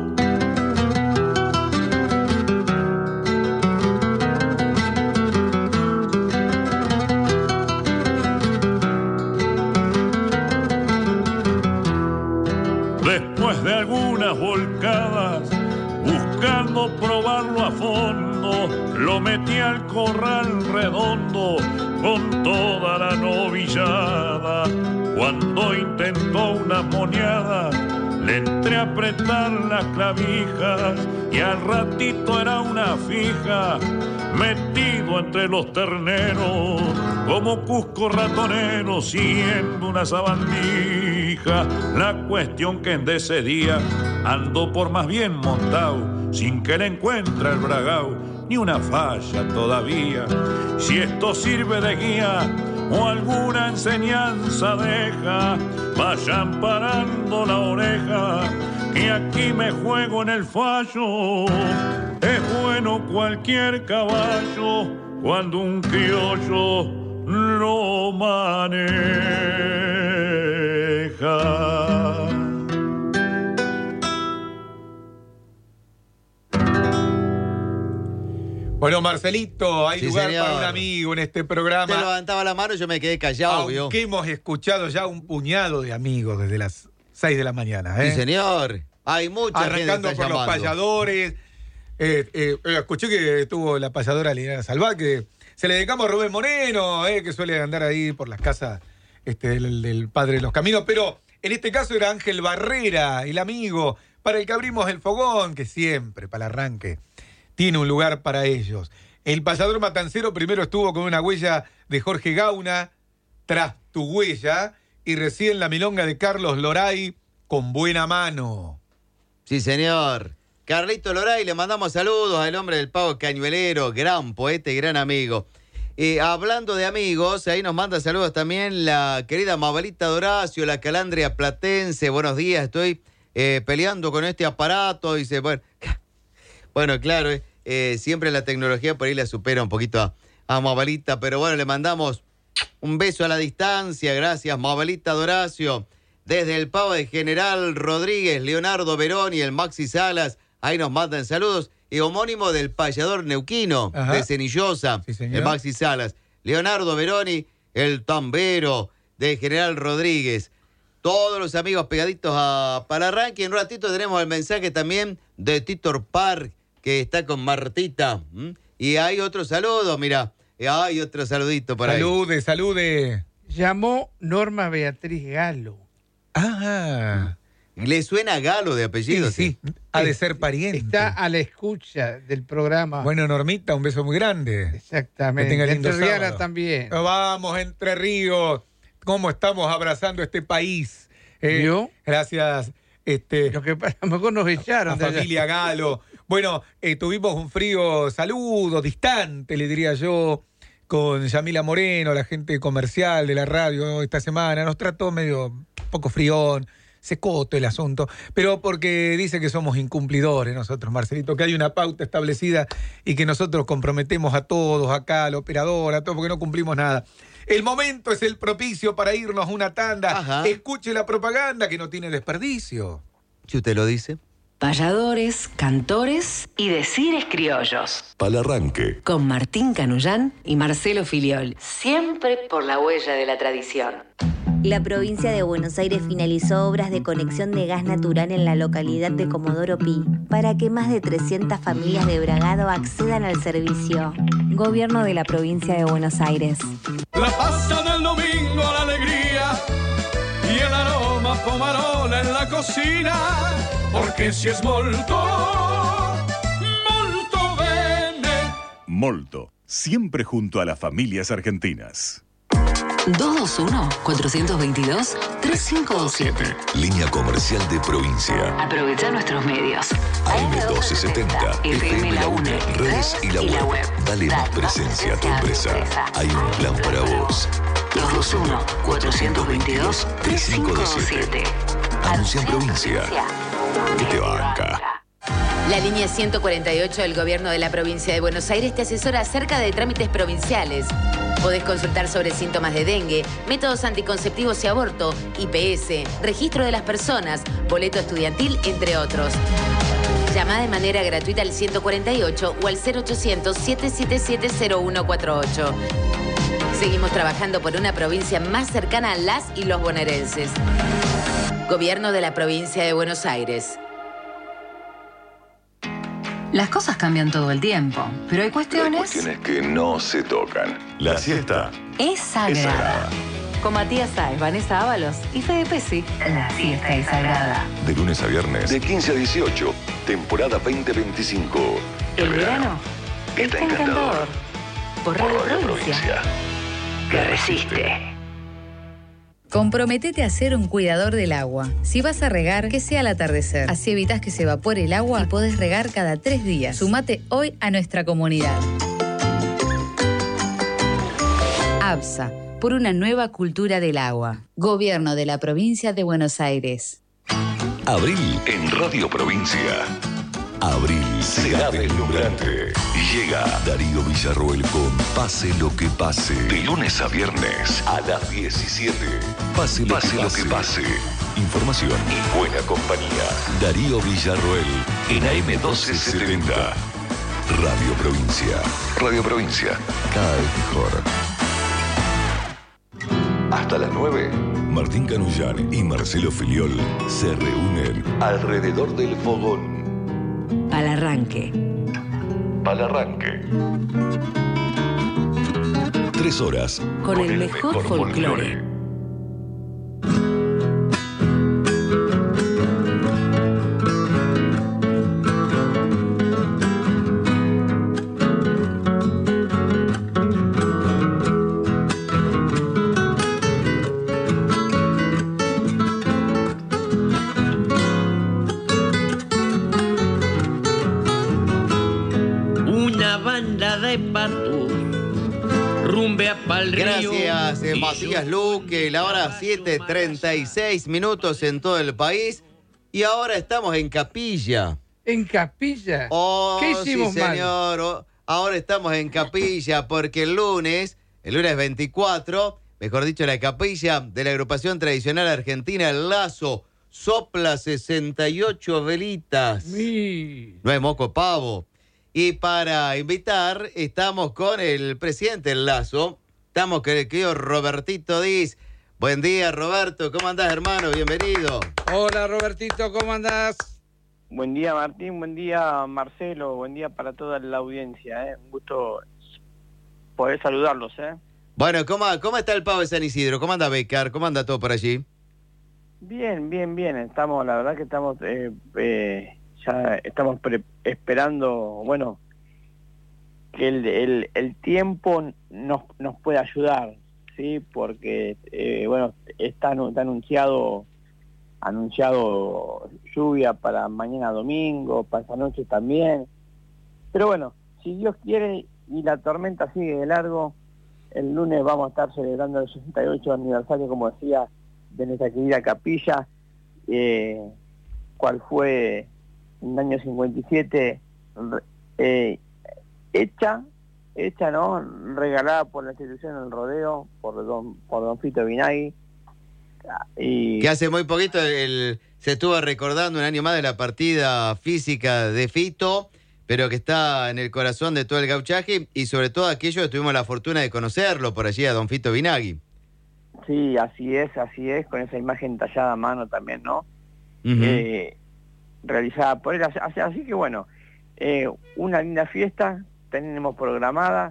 Después de algunas volteadas queriendo probarlo a fondo, lo metí al corral redondo con toda la novillada. Cuando intentó una moneada, le entré a apretar las clavijas y al ratito era una fija, metido entre los terneros, como Cusco ratonero, siendo una sabandija. La cuestión que en ese día ando por más bien montado, sin que le encuentre el bragao, ni una falla todavía. Si esto sirve de guía o alguna enseñanza deja, vayan parando la oreja, que aquí me juego en el fallo. Es bueno cualquier caballo cuando un criollo lo maneja. Bueno, Marcelito, hay Sí, lugar señor. para un amigo en este programa. Te levantaba la mano y yo me quedé callado, ¿vio? Aunque hemos escuchado ya un puñado de amigos desde las 6 de la mañana. Sí, señor. Hay mucha Arrancando gente que por está los llamando. payadores. Escuché que estuvo la payadora Liliana Salvat, que se le dedicamos a Rubén Moreno, que suele andar ahí por las casas del Padre de los Caminos. Pero en este caso era Ángel Barrera, el amigo, para el que abrimos el fogón, que siempre, para el arranque, tiene un lugar para ellos. El payador matancero primero estuvo con una huella de Jorge Gauna, Tras tu huella, y recién la milonga de Carlos Loray, Con buena mano. Sí, señor. Carlito Loray, le mandamos saludos al hombre del pavo cañuelero, gran poeta y gran amigo. Hablando de amigos, ahí nos manda saludos también la querida Mabelita Doracio, la calandria platense. Buenos días, estoy peleando con este aparato. Dice, bueno, claro, siempre la tecnología por ahí la supera un poquito a Mabelita, pero bueno, le mandamos un beso a la distancia. Gracias, Mabelita Doracio. Desde el Pavo de General Rodríguez, Leonardo Verón y el Maxi Salas, ahí nos mandan saludos. Y homónimo del payador neuquino, Ajá, de Cenillosa, sí, señor, el Maxi Salas. Leonardo Veroni, el tambero de General Rodríguez. Todos los amigos pegaditos a Palarranque. Y en un ratito tenemos el mensaje también de Titor Park, que está con Martita. Y hay otro saludo, mira. Hay otro saludito por ahí. Salude. Llamó Norma Beatriz Galo. Ah, ¿Le suena Galo de apellido? sí, ha de ser pariente. Está a la escucha del programa. Bueno, Normita, un beso muy grande. Exactamente. Que tenga lindo Entrerriana sábado. también. Vamos, Entre Ríos. ¿Cómo estamos abrazando este país? ¿Vio? Gracias Lo que a lo mejor nos echaron. a de allá. familia Galo. Bueno, tuvimos un frío saludo, distante, le diría yo, con Yamila Moreno, la gente comercial de la radio esta semana. Nos trató medio poco frión, secoto el asunto, pero porque dice que somos incumplidores nosotros, Marcelito, que hay una pauta establecida y que nosotros comprometemos a todos acá, al operador, a todos, porque no cumplimos nada. El momento es el propicio para irnos a una tanda. Ajá. Escuche la propaganda que no tiene desperdicio. Si usted lo dice. Payadores, cantores y decires criollos. Palarranque. Con Martín Canullán y Marcelo Filiol. Siempre por la huella de la tradición. La provincia de Buenos Aires finalizó obras de conexión de gas natural en la localidad de Comodoro Pi para que más de 300 familias de Bragado accedan al servicio. Gobierno de la provincia de Buenos Aires. La pasta del domingo, la alegría y el aroma pomarola en la cocina, porque si es molto, molto bene. Molto. Siempre junto a las familias argentinas. 221-422-3527. Línea comercial de provincia. Aprovecha nuestros medios. AM1270, FM La UNE, redes y la web. Dale más presencia a tu empresa. Hay un plan para vos. 221-422-3527. Anuncia en provincia. Que te banca. La línea 148 del Gobierno de la Provincia de Buenos Aires te asesora acerca de trámites provinciales. Podés consultar sobre síntomas de dengue, métodos anticonceptivos y aborto, IPS, registro de las personas, boleto estudiantil, entre otros. Llama de manera gratuita al 148 o al 0800-777-0148. Seguimos trabajando por una provincia más cercana a las y los bonaerenses. Gobierno de la Provincia de Buenos Aires. Las cosas cambian todo el tiempo, pero hay cuestiones que no se tocan. La siesta es sagrada. Con Matías Sáez, Vanessa Ábalos y Fede Pesci, la siesta es sagrada. De lunes a viernes, de 15 a 18, temporada 2025. El verano está encantador. Por Radio Provincia. Que resiste. Comprometete a ser un cuidador del agua. Si vas a regar, que sea al atardecer. Así evitas que se evapore el agua y podés regar cada 3 días. Sumate hoy a nuestra comunidad. ABSA, por una nueva cultura del agua. Gobierno de la Provincia de Buenos Aires. Abril en Radio Provincia. Abril será deslumbrante. Llega Darío Villarroel con Pase lo que pase. De lunes a viernes a las 17. Pase lo que pase. Información y buena compañía. Darío Villarroel en AM1270. Radio Provincia. Radio Provincia. Cada vez mejor. Hasta las 9. Martín Canullán y Marcelo Filiol se reúnen alrededor del fogón. Palarranque. Palarranque. 3 horas. Con el mejor folclore. Gracias, Matías Luque. La hora 7:36 minutos en todo el país. Y ahora estamos en Capilla. ¿En Capilla? Oh, ¿Qué hicimos sí, señor. Oh, ahora estamos en Capilla porque el lunes 24, mejor dicho, la Capilla de la agrupación tradicional argentina El Lazo sopla 68 velitas. No es moco pavo. Y para invitar, estamos con el presidente del Lazo. Estamos con el querido Robertito Diz. Buen día, Roberto. ¿Cómo andás, hermano? Bienvenido. Hola, Robertito. ¿Cómo andás? Buen día, Martín. Buen día, Marcelo. Buen día para toda la audiencia. Un gusto poder saludarlos. Bueno, ¿cómo está el pavo de San Isidro? ¿Cómo anda Becar? ¿Cómo anda todo por allí? Bien. Estamos, la verdad que estamos... ya estamos esperando, bueno, que el tiempo nos pueda ayudar, ¿sí? Porque, bueno, está anunciado lluvia para mañana domingo, para esta noche también. Pero bueno, si Dios quiere y la tormenta sigue de largo, el lunes vamos a estar celebrando el 68 aniversario, como decía, de nuestra querida capilla, cual fue... en el año 57, hecha, ¿no? Regalada por la institución del rodeo, por don Fito Binagui. Y que hace muy poquito se estuvo recordando un año más de la partida física de Fito, pero que está en el corazón de todo el gauchaje y sobre todo aquellos que tuvimos la fortuna de conocerlo por allí, a don Fito Binagui. Sí, así es, con esa imagen tallada a mano también, ¿no? Uh-huh. Realizada por él, así que bueno, una linda fiesta tenemos programada,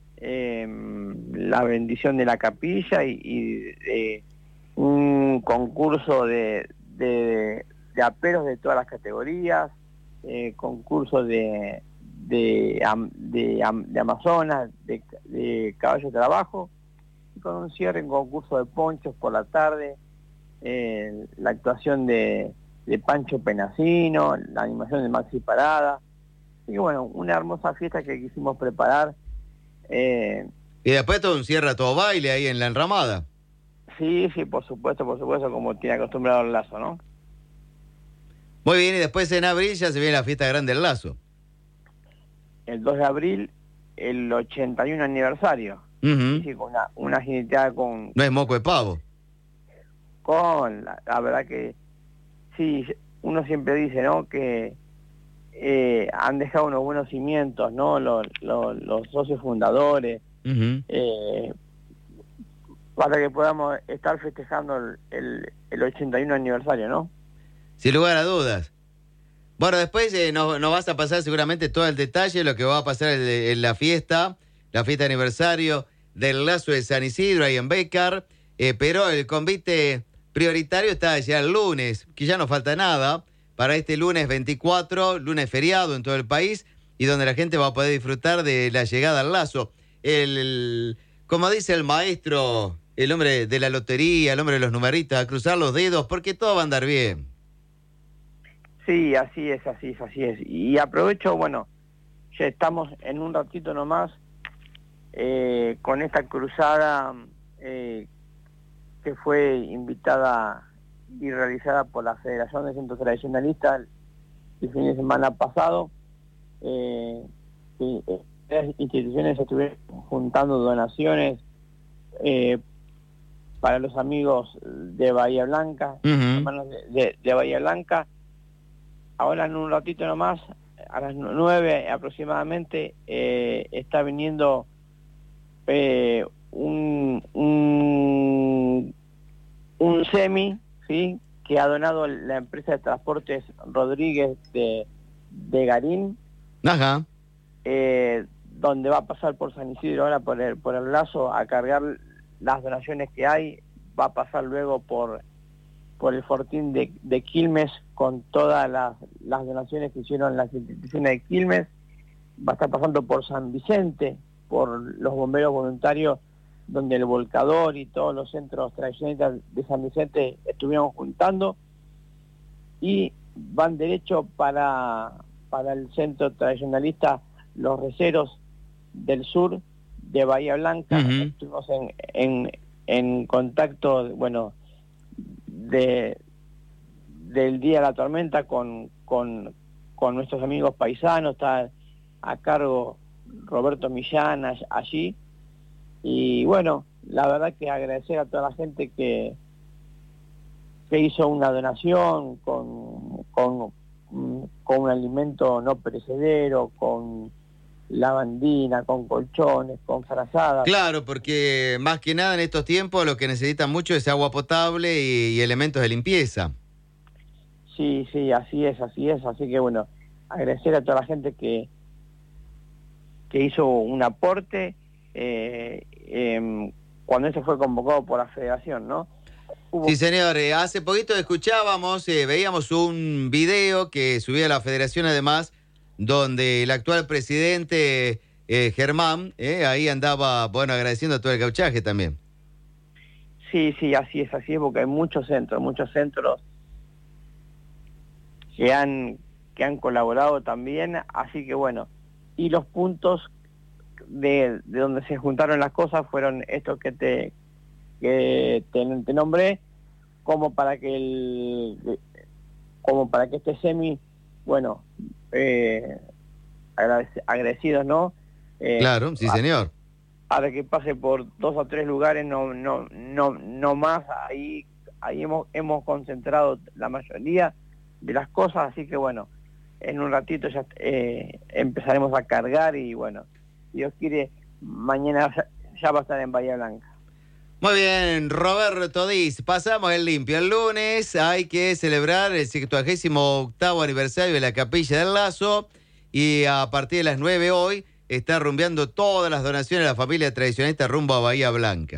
la bendición de la capilla y un concurso de aperos de todas las categorías, concurso de Amazonas, de caballo de trabajo, y con un cierre en concurso de ponchos por la tarde, la actuación de Pancho Penasino, la animación de Maxi Parada. Y bueno, una hermosa fiesta que quisimos preparar. Y después todo un cierre a todo baile ahí en la enramada. Sí, por supuesto, como tiene acostumbrado el Lazo, ¿no? Muy bien, y después en abril ya se viene la fiesta grande del Lazo. El 2 de abril, el 81 aniversario. Uh-huh. Sí, con una jineteada con... No es moco de pavo. Con, la verdad que... Sí, uno siempre dice, ¿no?, que han dejado unos buenos cimientos, ¿no?, los socios fundadores, uh-huh, para que podamos estar festejando el 81 aniversario, ¿no? Sin lugar a dudas. Bueno, después nos vas a pasar seguramente todo el detalle, lo que va a pasar en la fiesta de aniversario del Lazo de San Isidro, ahí en Bécar, pero el convite prioritario está ya el lunes, que ya no falta nada, para este lunes 24, lunes feriado en todo el país, y donde la gente va a poder disfrutar de la llegada al Lazo. Como dice el maestro, el hombre de la lotería, el hombre de los numeritos, a cruzar los dedos, porque todo va a andar bien. Sí, así es. Y aprovecho, bueno, ya estamos en un ratito nomás con esta cruzada que fue invitada y realizada por la Federación de Centros Tradicionalistas el fin de semana pasado. Las instituciones estuvieron juntando donaciones para los amigos de Bahía Blanca, hermanos de Bahía Blanca. Ahora en un ratito nomás, a las 9 aproximadamente, está viniendo un semi, ¿sí?, que ha donado la empresa de transportes Rodríguez de Garín. Ajá. Donde va a pasar por San Isidro ahora por el Lazo a cargar las donaciones que hay, va a pasar luego por el Fortín de Quilmes con todas las donaciones que hicieron las instituciones de Quilmes, va a estar pasando por San Vicente, por los bomberos voluntarios, donde el Volcador y todos los centros tradicionalistas de San Vicente estuvieron juntando, y van derecho para el centro tradicionalista Los Receros del Sur de Bahía Blanca. Estuvimos en contacto, bueno, del día de la tormenta con nuestros amigos paisanos. Está a cargo Roberto Millán allí, y bueno, la verdad que agradecer a toda la gente que hizo una donación con un alimento no perecedero, con lavandina, con colchones, con frazadas. Claro, porque más que nada en estos tiempos lo que necesitan mucho es agua potable y elementos de limpieza. Sí, así es. Así que bueno, agradecer a toda la gente que hizo un aporte cuando eso fue convocado por la Federación, ¿no? Sí, señor. Hace poquito escuchábamos, veíamos un video que subía la Federación además, donde el actual presidente Germán, ahí andaba, bueno, agradeciendo todo el gauchaje también. Sí, así es, porque hay muchos centros que han colaborado también, así que bueno, y los puntos de donde se juntaron las cosas fueron estos que te nombré, como para que este semi, bueno, agradecidos, ¿no? Claro, sí, señor. Para que pase por 2 o 3 lugares, no más. Ahí hemos concentrado la mayoría de las cosas, así que bueno, en un ratito ya empezaremos a cargar, y bueno, si Dios quiere, mañana ya va a estar en Bahía Blanca. Muy bien, Roberto Diz, pasamos el limpio. El lunes hay que celebrar el 78º aniversario de la Capilla del Lazo, y a partir de las 9 hoy está rumbeando todas las donaciones de la familia tradicionalista rumbo a Bahía Blanca.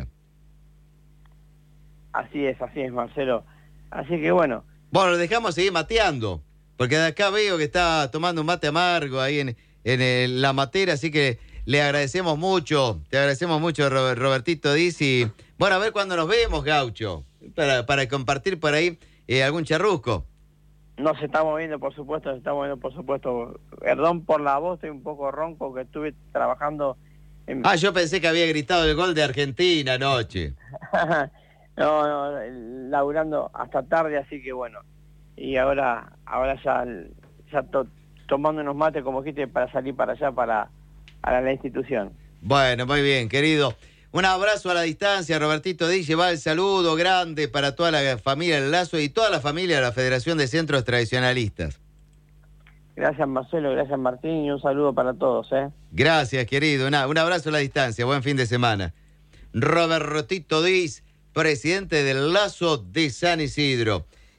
Así es, Marcelo. Así que bueno. Bueno, lo dejamos seguir mateando, porque de acá veo que está tomando un mate amargo ahí en la matera, así que le agradecemos mucho, Robertito Diz, y bueno, a ver cuándo nos vemos, Gaucho, para compartir por ahí algún charrusco. Nos estamos viendo, por supuesto. Perdón por la voz, estoy un poco ronco, que estuve trabajando en... yo pensé que había gritado el gol de Argentina anoche. No, laburando hasta tarde, así que bueno. Y ahora ya tomando unos mates, como dijiste, para salir para allá, para la institución. Bueno, muy bien, querido. Un abrazo a la distancia, Robertito Diz, lleva el saludo grande para toda la familia del Lazo y toda la familia de la Federación de Centros Tradicionalistas. Gracias, Marcelo, gracias, Martín, y un saludo para todos. Gracias, querido. Un abrazo a la distancia, buen fin de semana. Robertito Diz, presidente del Lazo de San Isidro.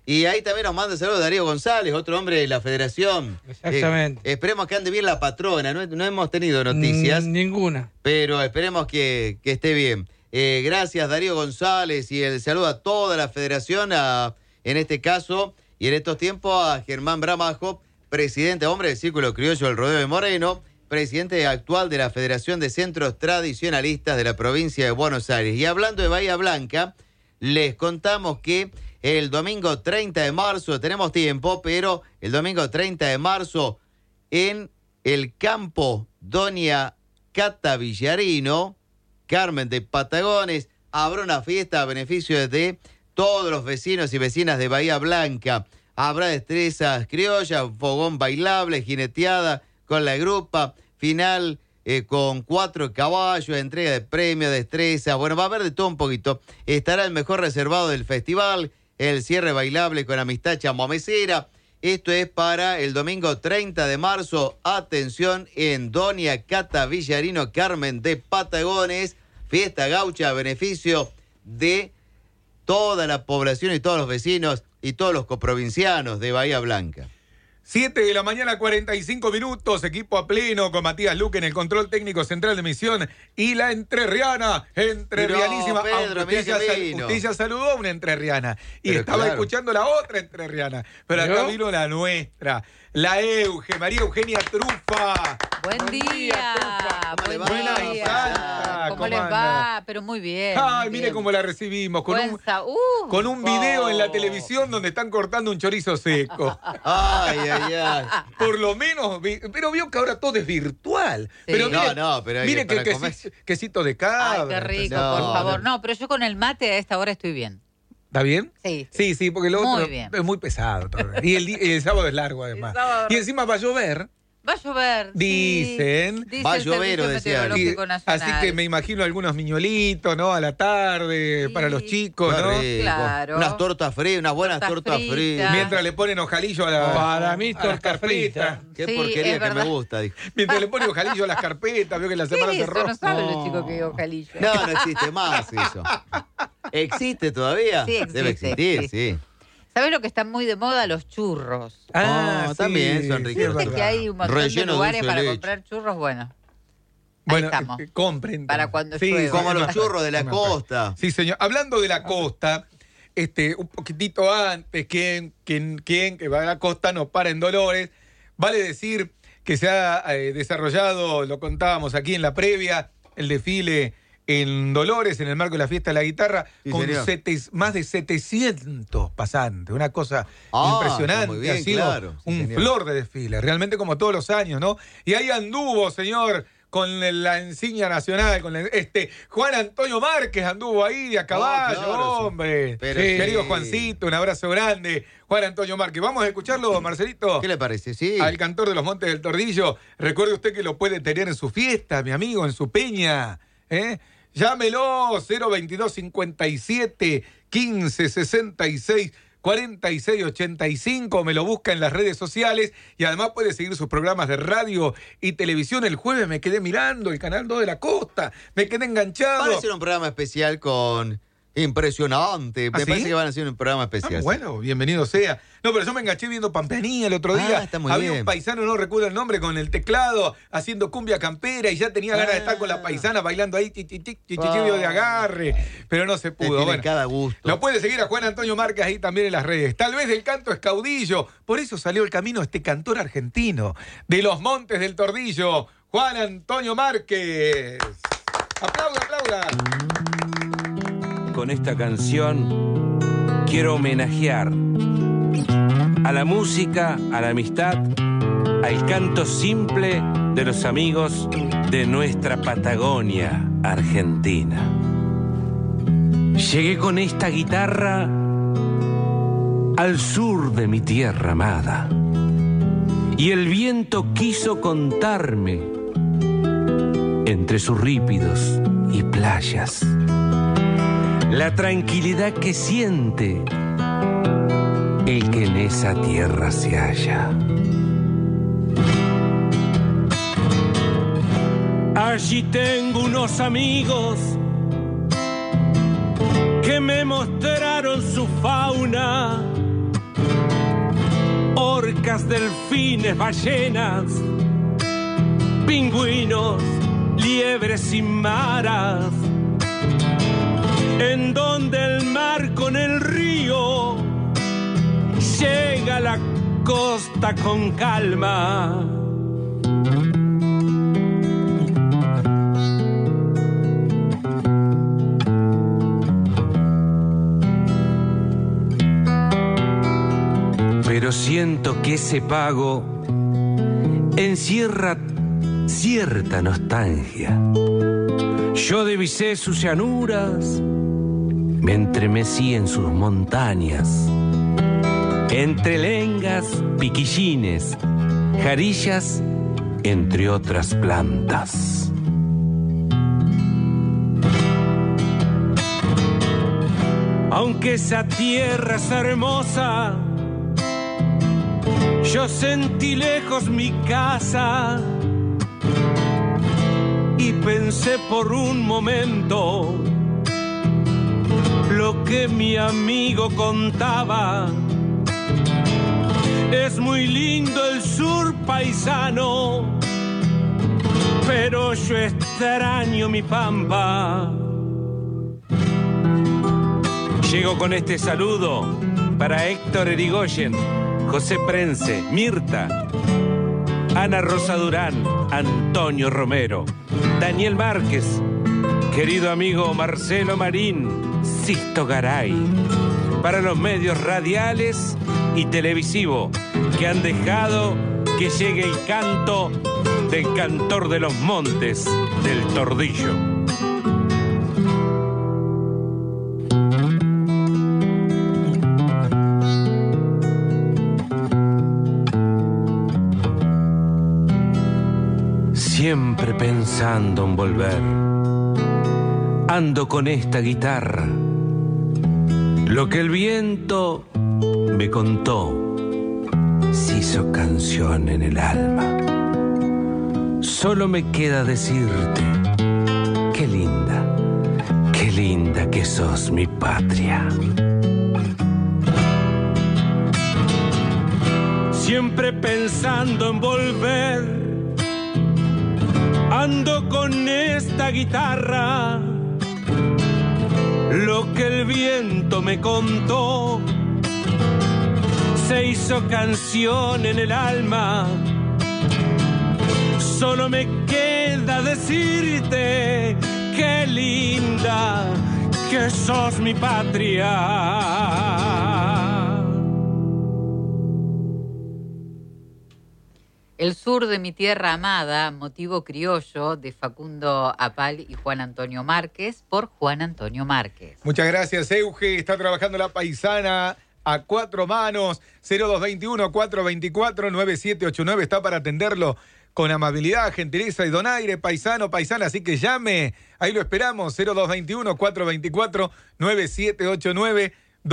Y ahí también nos manda saludos Darío González, otro hombre de la federación. Exactamente. Esperemos que ande bien la patrona, no hemos tenido noticias. Ninguna. Pero esperemos que esté bien. Gracias Darío González y el saludo a toda la federación, en este caso y en estos tiempos a Germán Bramajo, presidente, hombre del Círculo Criollo del Rodeo de Moreno, presidente actual de la Federación de Centros Tradicionalistas de la provincia de Buenos Aires. Y hablando de Bahía Blanca, les contamos que el domingo 30 de marzo, tenemos tiempo, pero el domingo 30 de marzo en el campo Doña Cata Villarino, Carmen de Patagones, habrá una fiesta a beneficio de todos los vecinos y vecinas de Bahía Blanca. Habrá destrezas criollas, fogón bailable, jineteada con la grupa, final con 4 caballos, entrega de premios, destreza. Bueno, va a haber de todo un poquito. Estará el mejor reservado del festival, el cierre bailable con Amistad Chamamecera. Esto es para el domingo 30 de marzo. Atención, en Doña Cata Villarino, Carmen de Patagones. Fiesta gaucha a beneficio de toda la población y todos los vecinos y todos los coprovincianos de Bahía Blanca. 7 de la mañana, 45 minutos, equipo a pleno con Matías Luque en el control técnico central de emisión y la entrerriana, entrerrianísima. Pedro, usted ya saludó a una entrerriana y pero estaba claro, escuchando la otra entrerriana, pero acá vino la nuestra, la María Eugenia Trufa. Buen día. ¿Cómo le va? Buena día. Santa. ¿Cómo les anda? va? Pero muy bien. Ay, muy mire bien. cómo la recibimos, con un video en la televisión donde están cortando un chorizo seco. Ay, ay, ay. Por lo menos, pero vio que ahora todo es virtual. Sí. Pero mire, pero mire que para comer. quesito de cabra. Ay, qué rico, No, por favor. No, pero yo con el mate a esta hora estoy bien. ¿Está bien? Sí. Sí, porque lo Muy otro bien. es muy pesado. Todo. Y el sábado es largo, además. Y encima va a llover. Va a llover. Dicen. Dice Va a el llover, Servicio decían. Meteorológico Nacional. Así que me imagino algunos miñuelitos, ¿no? A la tarde, Sí. para los chicos, Qué ¿no? rico. Claro. Unas tortas frías, unas buenas tortas Tortas frías. fritas. Mientras le ponen ojalillo a la. Para mí, a las torta carpetas. frita. Qué Sí, porquería es que me verdad. gusta, dijo. Mientras le ponen ojalillo a las carpetas, veo que la ¿Qué semana es eso? cerró. No saben los chicos que ojalillo. No existe más eso. ¿Existe todavía? Sí, existe, Debe existir, sí. ¿Sabes lo que está muy de moda? Los churros. Ah, también son ricos. es Viste verdad. que hay un montón Relleno de de lugares dulce de para leche. comprar churros. Bueno, Bueno, estamos. compren. Para cuando llueva. Como los churros de la Una costa. Sí, señor. Hablando de la costa, un poquitito antes, quien que va a la costa no para en Dolores. Vale decir que se ha desarrollado, lo contábamos aquí en la previa, el desfile en Dolores, en el marco de la fiesta de la guitarra, Sí, con señor. más de 700 pasantes. Una cosa Ah, impresionante. está muy bien, ha sido claro, sí, un señor. flor de desfile, realmente como todos los años, ¿no? Y ahí anduvo, señor, con la insignia nacional, con Juan Antonio Márquez anduvo ahí de a caballo, claro, sí. hombre. Pero Querido sí. Juancito, un abrazo grande. Juan Antonio Márquez. Vamos a escucharlo, Marcelito. ¿Qué le parece? Sí. Al cantor de los Montes del Tordillo. Recuerde usted que lo puede tener en su fiesta, mi amigo, en su peña. Llámelo 022 57 15 66 46 85, me lo busca en las redes sociales y además puede seguir sus programas de radio y televisión. El jueves me quedé mirando el Canal 2 de la Costa, me quedé enganchado. Van a hacer un programa especial con... Impresionante. Me ¿Ah, sí? parece que van a hacer un programa especial. Bueno, bienvenido sea. No, pero yo me enganché viendo Pampeanía el otro día. Está muy Había bien. un paisano, no recuerdo el nombre, con el teclado, haciendo cumbia campera y ya tenía ganas de estar con la paisana bailando ahí, chichichillo de agarre. Pero no se pudo. Tiene Bueno, cada gusto. lo puede seguir a Juan Antonio Márquez ahí también en las redes. Tal vez del canto es caudillo. Por eso salió el camino este cantor argentino de los Montes del Tordillo, Juan Antonio Márquez. Aplauda, aplauda. Con esta canción quiero homenajear a la música, a la amistad, al canto simple de los amigos de nuestra Patagonia Argentina. Llegué con esta guitarra al sur de mi tierra amada y el viento quiso contarme entre sus rípidos y playas la tranquilidad que siente el que en esa tierra se halla. Allí tengo unos amigos que me mostraron su fauna orcas, delfines, ballenas, pingüinos, liebres y maras, en donde el mar con el río llega a la costa con calma. Pero siento que ese pago encierra cierta nostalgia. Yo divisé sus llanuras, me entremecí en sus montañas, entre lengas, piquillines, jarillas, entre otras plantas. Aunque esa tierra es hermosa, yo sentí lejos mi casa y pensé por un momento lo que mi amigo contaba. Es muy lindo el sur paisano, pero yo extraño mi pampa. Llego con este saludo para Héctor Erigoyen, José Prense, Mirta, Ana Rosa Durán, Antonio Romero, Daniel Márquez, querido amigo Marcelo Marín, Sisto Garay, para los medios radiales y televisivos que han dejado que llegue el canto del cantor de los montes, del Tordillo. Siempre pensando en volver, ando con esta guitarra. Lo que el viento me contó se hizo canción en el alma. Solo me queda decirte, qué linda que sos mi patria. Siempre pensando en volver, ando con esta guitarra. Lo que el viento me contó se hizo canción en el alma. Solo me queda decirte qué linda que sos mi patria. El sur de mi tierra amada, motivo criollo, de Facundo Apal y Juan Antonio Márquez, por Juan Antonio Márquez. Muchas gracias, Euge. Está trabajando la paisana a 4 manos. 0221-424-9789. Está para atenderlo con amabilidad, gentileza y donaire, paisano, paisana. Así que llame. Ahí lo esperamos. 0221-424-9789.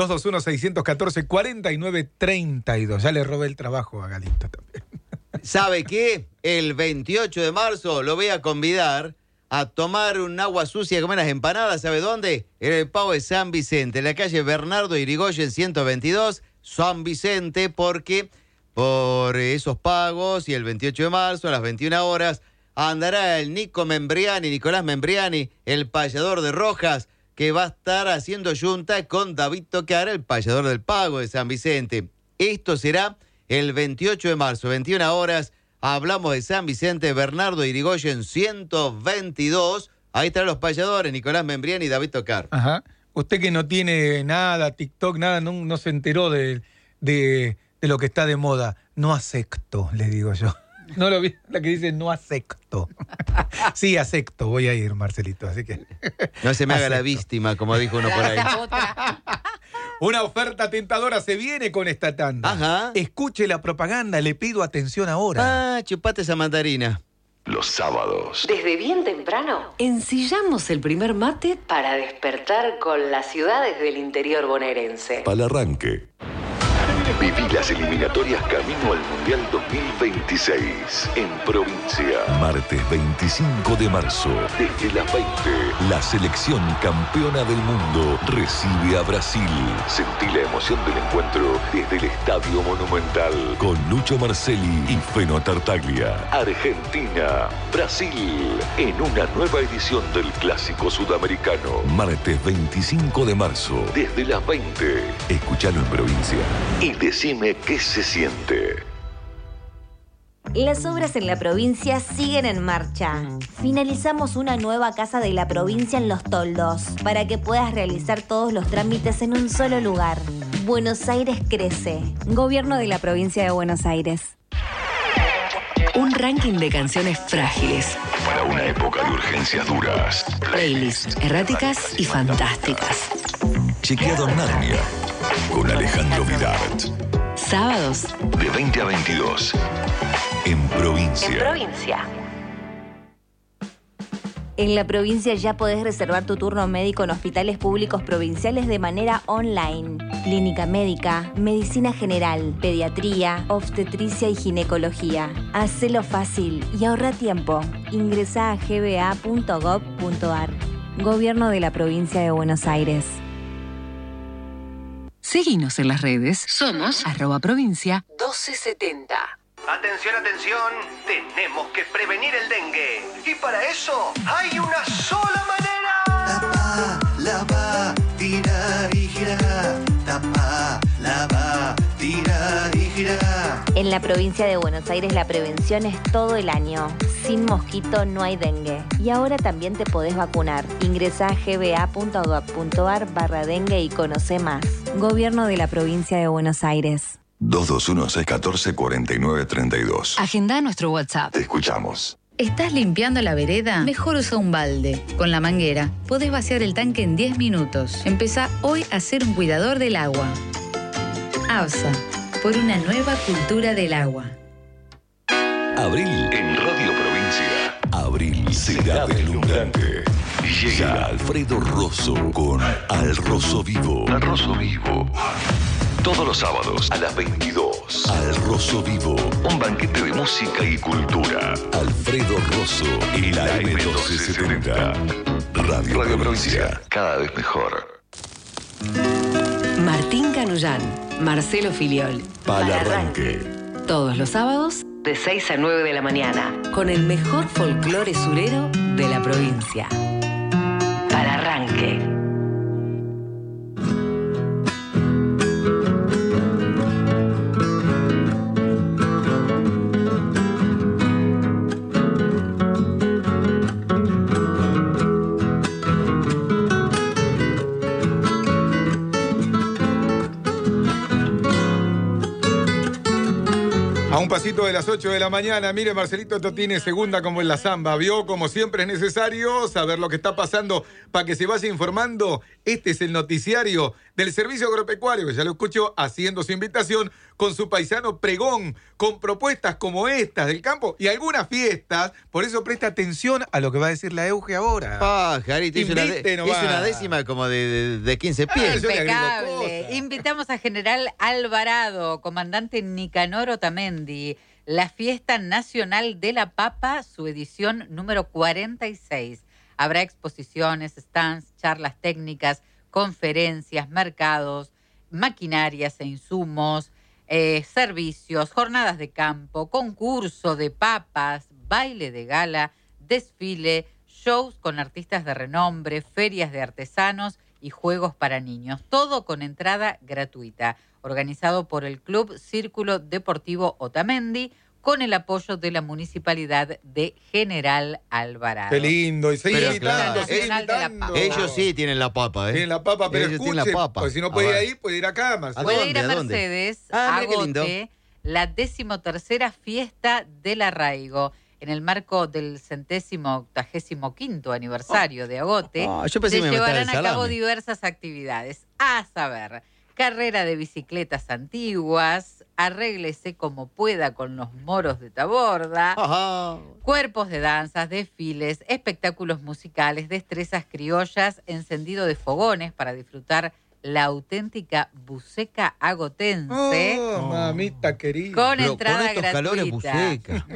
221-614-4932. Ya le robé el trabajo a Galito también. ¿Sabe qué? El 28 de marzo lo voy a convidar a tomar un agua sucia, a comer unas empanadas. ¿Sabe dónde? En el Pavo de San Vicente, en la calle Bernardo Irigoyen 122, San Vicente, porque por esos pagos y el 28 de marzo a las 21 horas andará el Nicolás Membriani, el payador de Rojas, que va a estar haciendo yunta con David Tocar, el payador del Pago de San Vicente. Esto será el 28 de marzo, 21 horas, hablamos de San Vicente, Bernardo Irigoyen 122. Ahí están los payadores, Nicolás Membriani y David Tocar. Ajá. Usted que no tiene nada, TikTok, nada, no se enteró de lo que está de moda. No acepto, le digo yo. No lo vi, la que dice no acepto. Sí, acepto, voy a ir, Marcelito, así que... No se me haga la víctima, como dijo uno por ahí. Una oferta tentadora se viene con esta tanda. Ajá. Escuche la propaganda, le pido atención ahora. Ah, chupate esa mandarina. Los sábados. Desde bien temprano, ensillamos el primer mate para despertar con las ciudades del interior bonaerense. Pa'l arranque. Viví las eliminatorias camino al Mundial 2026 en provincia. Martes 25 de marzo, desde las 20, la selección campeona del mundo recibe a Brasil. Sentí la emoción del encuentro desde el Estadio Monumental con Lucho Marcelli y Feno Tartaglia. Argentina, Brasil, en una nueva edición del Clásico Sudamericano. Martes 25 de marzo, desde las 20. Escuchalo en provincia y decime qué se siente. Las obras en la provincia siguen en marcha. Finalizamos una nueva casa de la provincia en Los Toldos para que puedas realizar todos los trámites en un solo lugar. Buenos Aires crece. Gobierno de la provincia de Buenos Aires. Un ranking de canciones frágiles. Para una época de urgencias duras. Playlists erráticas y fantásticas. Chequeado en Narnia con Alejandro Vidart. Sábados de 20 a 22. En provincia. En la provincia ya podés reservar tu turno médico en hospitales públicos provinciales de manera online. Clínica médica, medicina general, pediatría, obstetricia y ginecología. Hacelo fácil y ahorra tiempo. Ingresá a gba.gov.ar. Gobierno de la provincia de Buenos Aires. Seguinos en las redes. Somos @provincia 1270. Atención, atención, tenemos que prevenir el dengue. Y para eso hay una sola manera. Tapa, lava, tira y gira. Tapa, lava, tira y gira. En la provincia de Buenos Aires la prevención es todo el año. Sin mosquito no hay dengue. Y ahora también te podés vacunar. Ingresá a gba.gov.ar/dengue y conoce más. Gobierno de la provincia de Buenos Aires. 221-614-4932. Agenda nuestro WhatsApp. Te escuchamos. ¿Estás limpiando la vereda? Mejor usa un balde. Con la manguera podés vaciar el tanque en 10 minutos. Empezá hoy a ser un cuidador del agua. ABSA, por una nueva cultura del agua. Abril en Radio Provincia. Abril será deslumbrante. Llega Alfredo Rosso con Al Rosso Vivo. Al Rosso Vivo. Todos los sábados a las 22. Al Rosso Vivo. Un banquete de música y cultura. Alfredo Rosso y la M1270. Radio Provincia. Cada vez mejor. Martín Canullán, Marcelo Filiol. Palarranque. Todos los sábados de 6 a 9 de la mañana. Con el mejor folclore surero de la provincia. Palarranque. A un pasito de las 8 de la mañana, mire, Marcelito Totini, segunda como en la samba. Vio, como siempre es necesario saber lo que está pasando para que se vaya informando. Este es el noticiario del Servicio Agropecuario, que ya lo escucho haciendo su invitación con su paisano Pregón, con propuestas como estas del campo y algunas fiestas. Por eso presta atención a lo que va a decir la Euge ahora. Jarito, hizo una décima como de 15 pies. Impecable. Invitamos a General Alvarado, comandante Nicanor Otamendi, la Fiesta Nacional de la Papa, su edición número 46. Habrá exposiciones, stands, charlas técnicas, conferencias, mercados, maquinarias e insumos, servicios, jornadas de campo, concurso de papas, baile de gala, desfile, shows con artistas de renombre, ferias de artesanos y juegos para niños. Todo con entrada gratuita. Organizado por el Club Círculo Deportivo Otamendi, con el apoyo de la Municipalidad de General Alvarado. Qué lindo. Y seguir invitando, ellos sí tienen la papa, ¿eh? Tienen la papa, pero ellos escuche, tienen la papa. Pues si no puede ir ahí, puede ir acá, Marcelo. Puede ir a Mercedes, a Agote, la 13ª Fiesta del Arraigo. En el marco del 185º aniversario de Agote, se llevarán a cabo diversas actividades. A saber, carrera de bicicletas antiguas, arréglese como pueda con los moros de Taborda, cuerpos de danzas, desfiles, espectáculos musicales, destrezas criollas, encendido de fogones para disfrutar la auténtica buceca agotense. Oh, mamita querida. Con Pero entrada con estos gratuita. calores, buceca.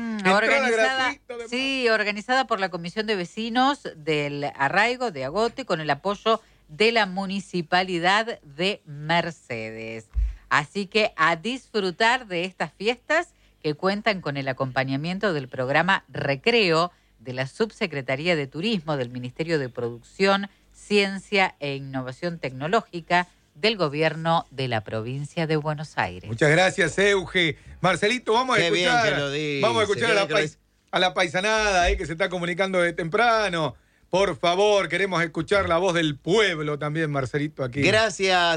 Organizada por la Comisión de Vecinos del Arraigo de Agote con el apoyo de la Municipalidad de Mercedes. Así que a disfrutar de estas fiestas que cuentan con el acompañamiento del programa Recreo de la Subsecretaría de Turismo del Ministerio de Producción, Ciencia e Innovación Tecnológica del Gobierno de la Provincia de Buenos Aires. Muchas gracias, Euge. Marcelito, vamos a Qué bien escuchar, que lo dice, vamos a, escuchar a la paisanada ahí que se está comunicando de temprano. Por favor, queremos escuchar la voz del pueblo también, Marcelito, aquí. Gracias.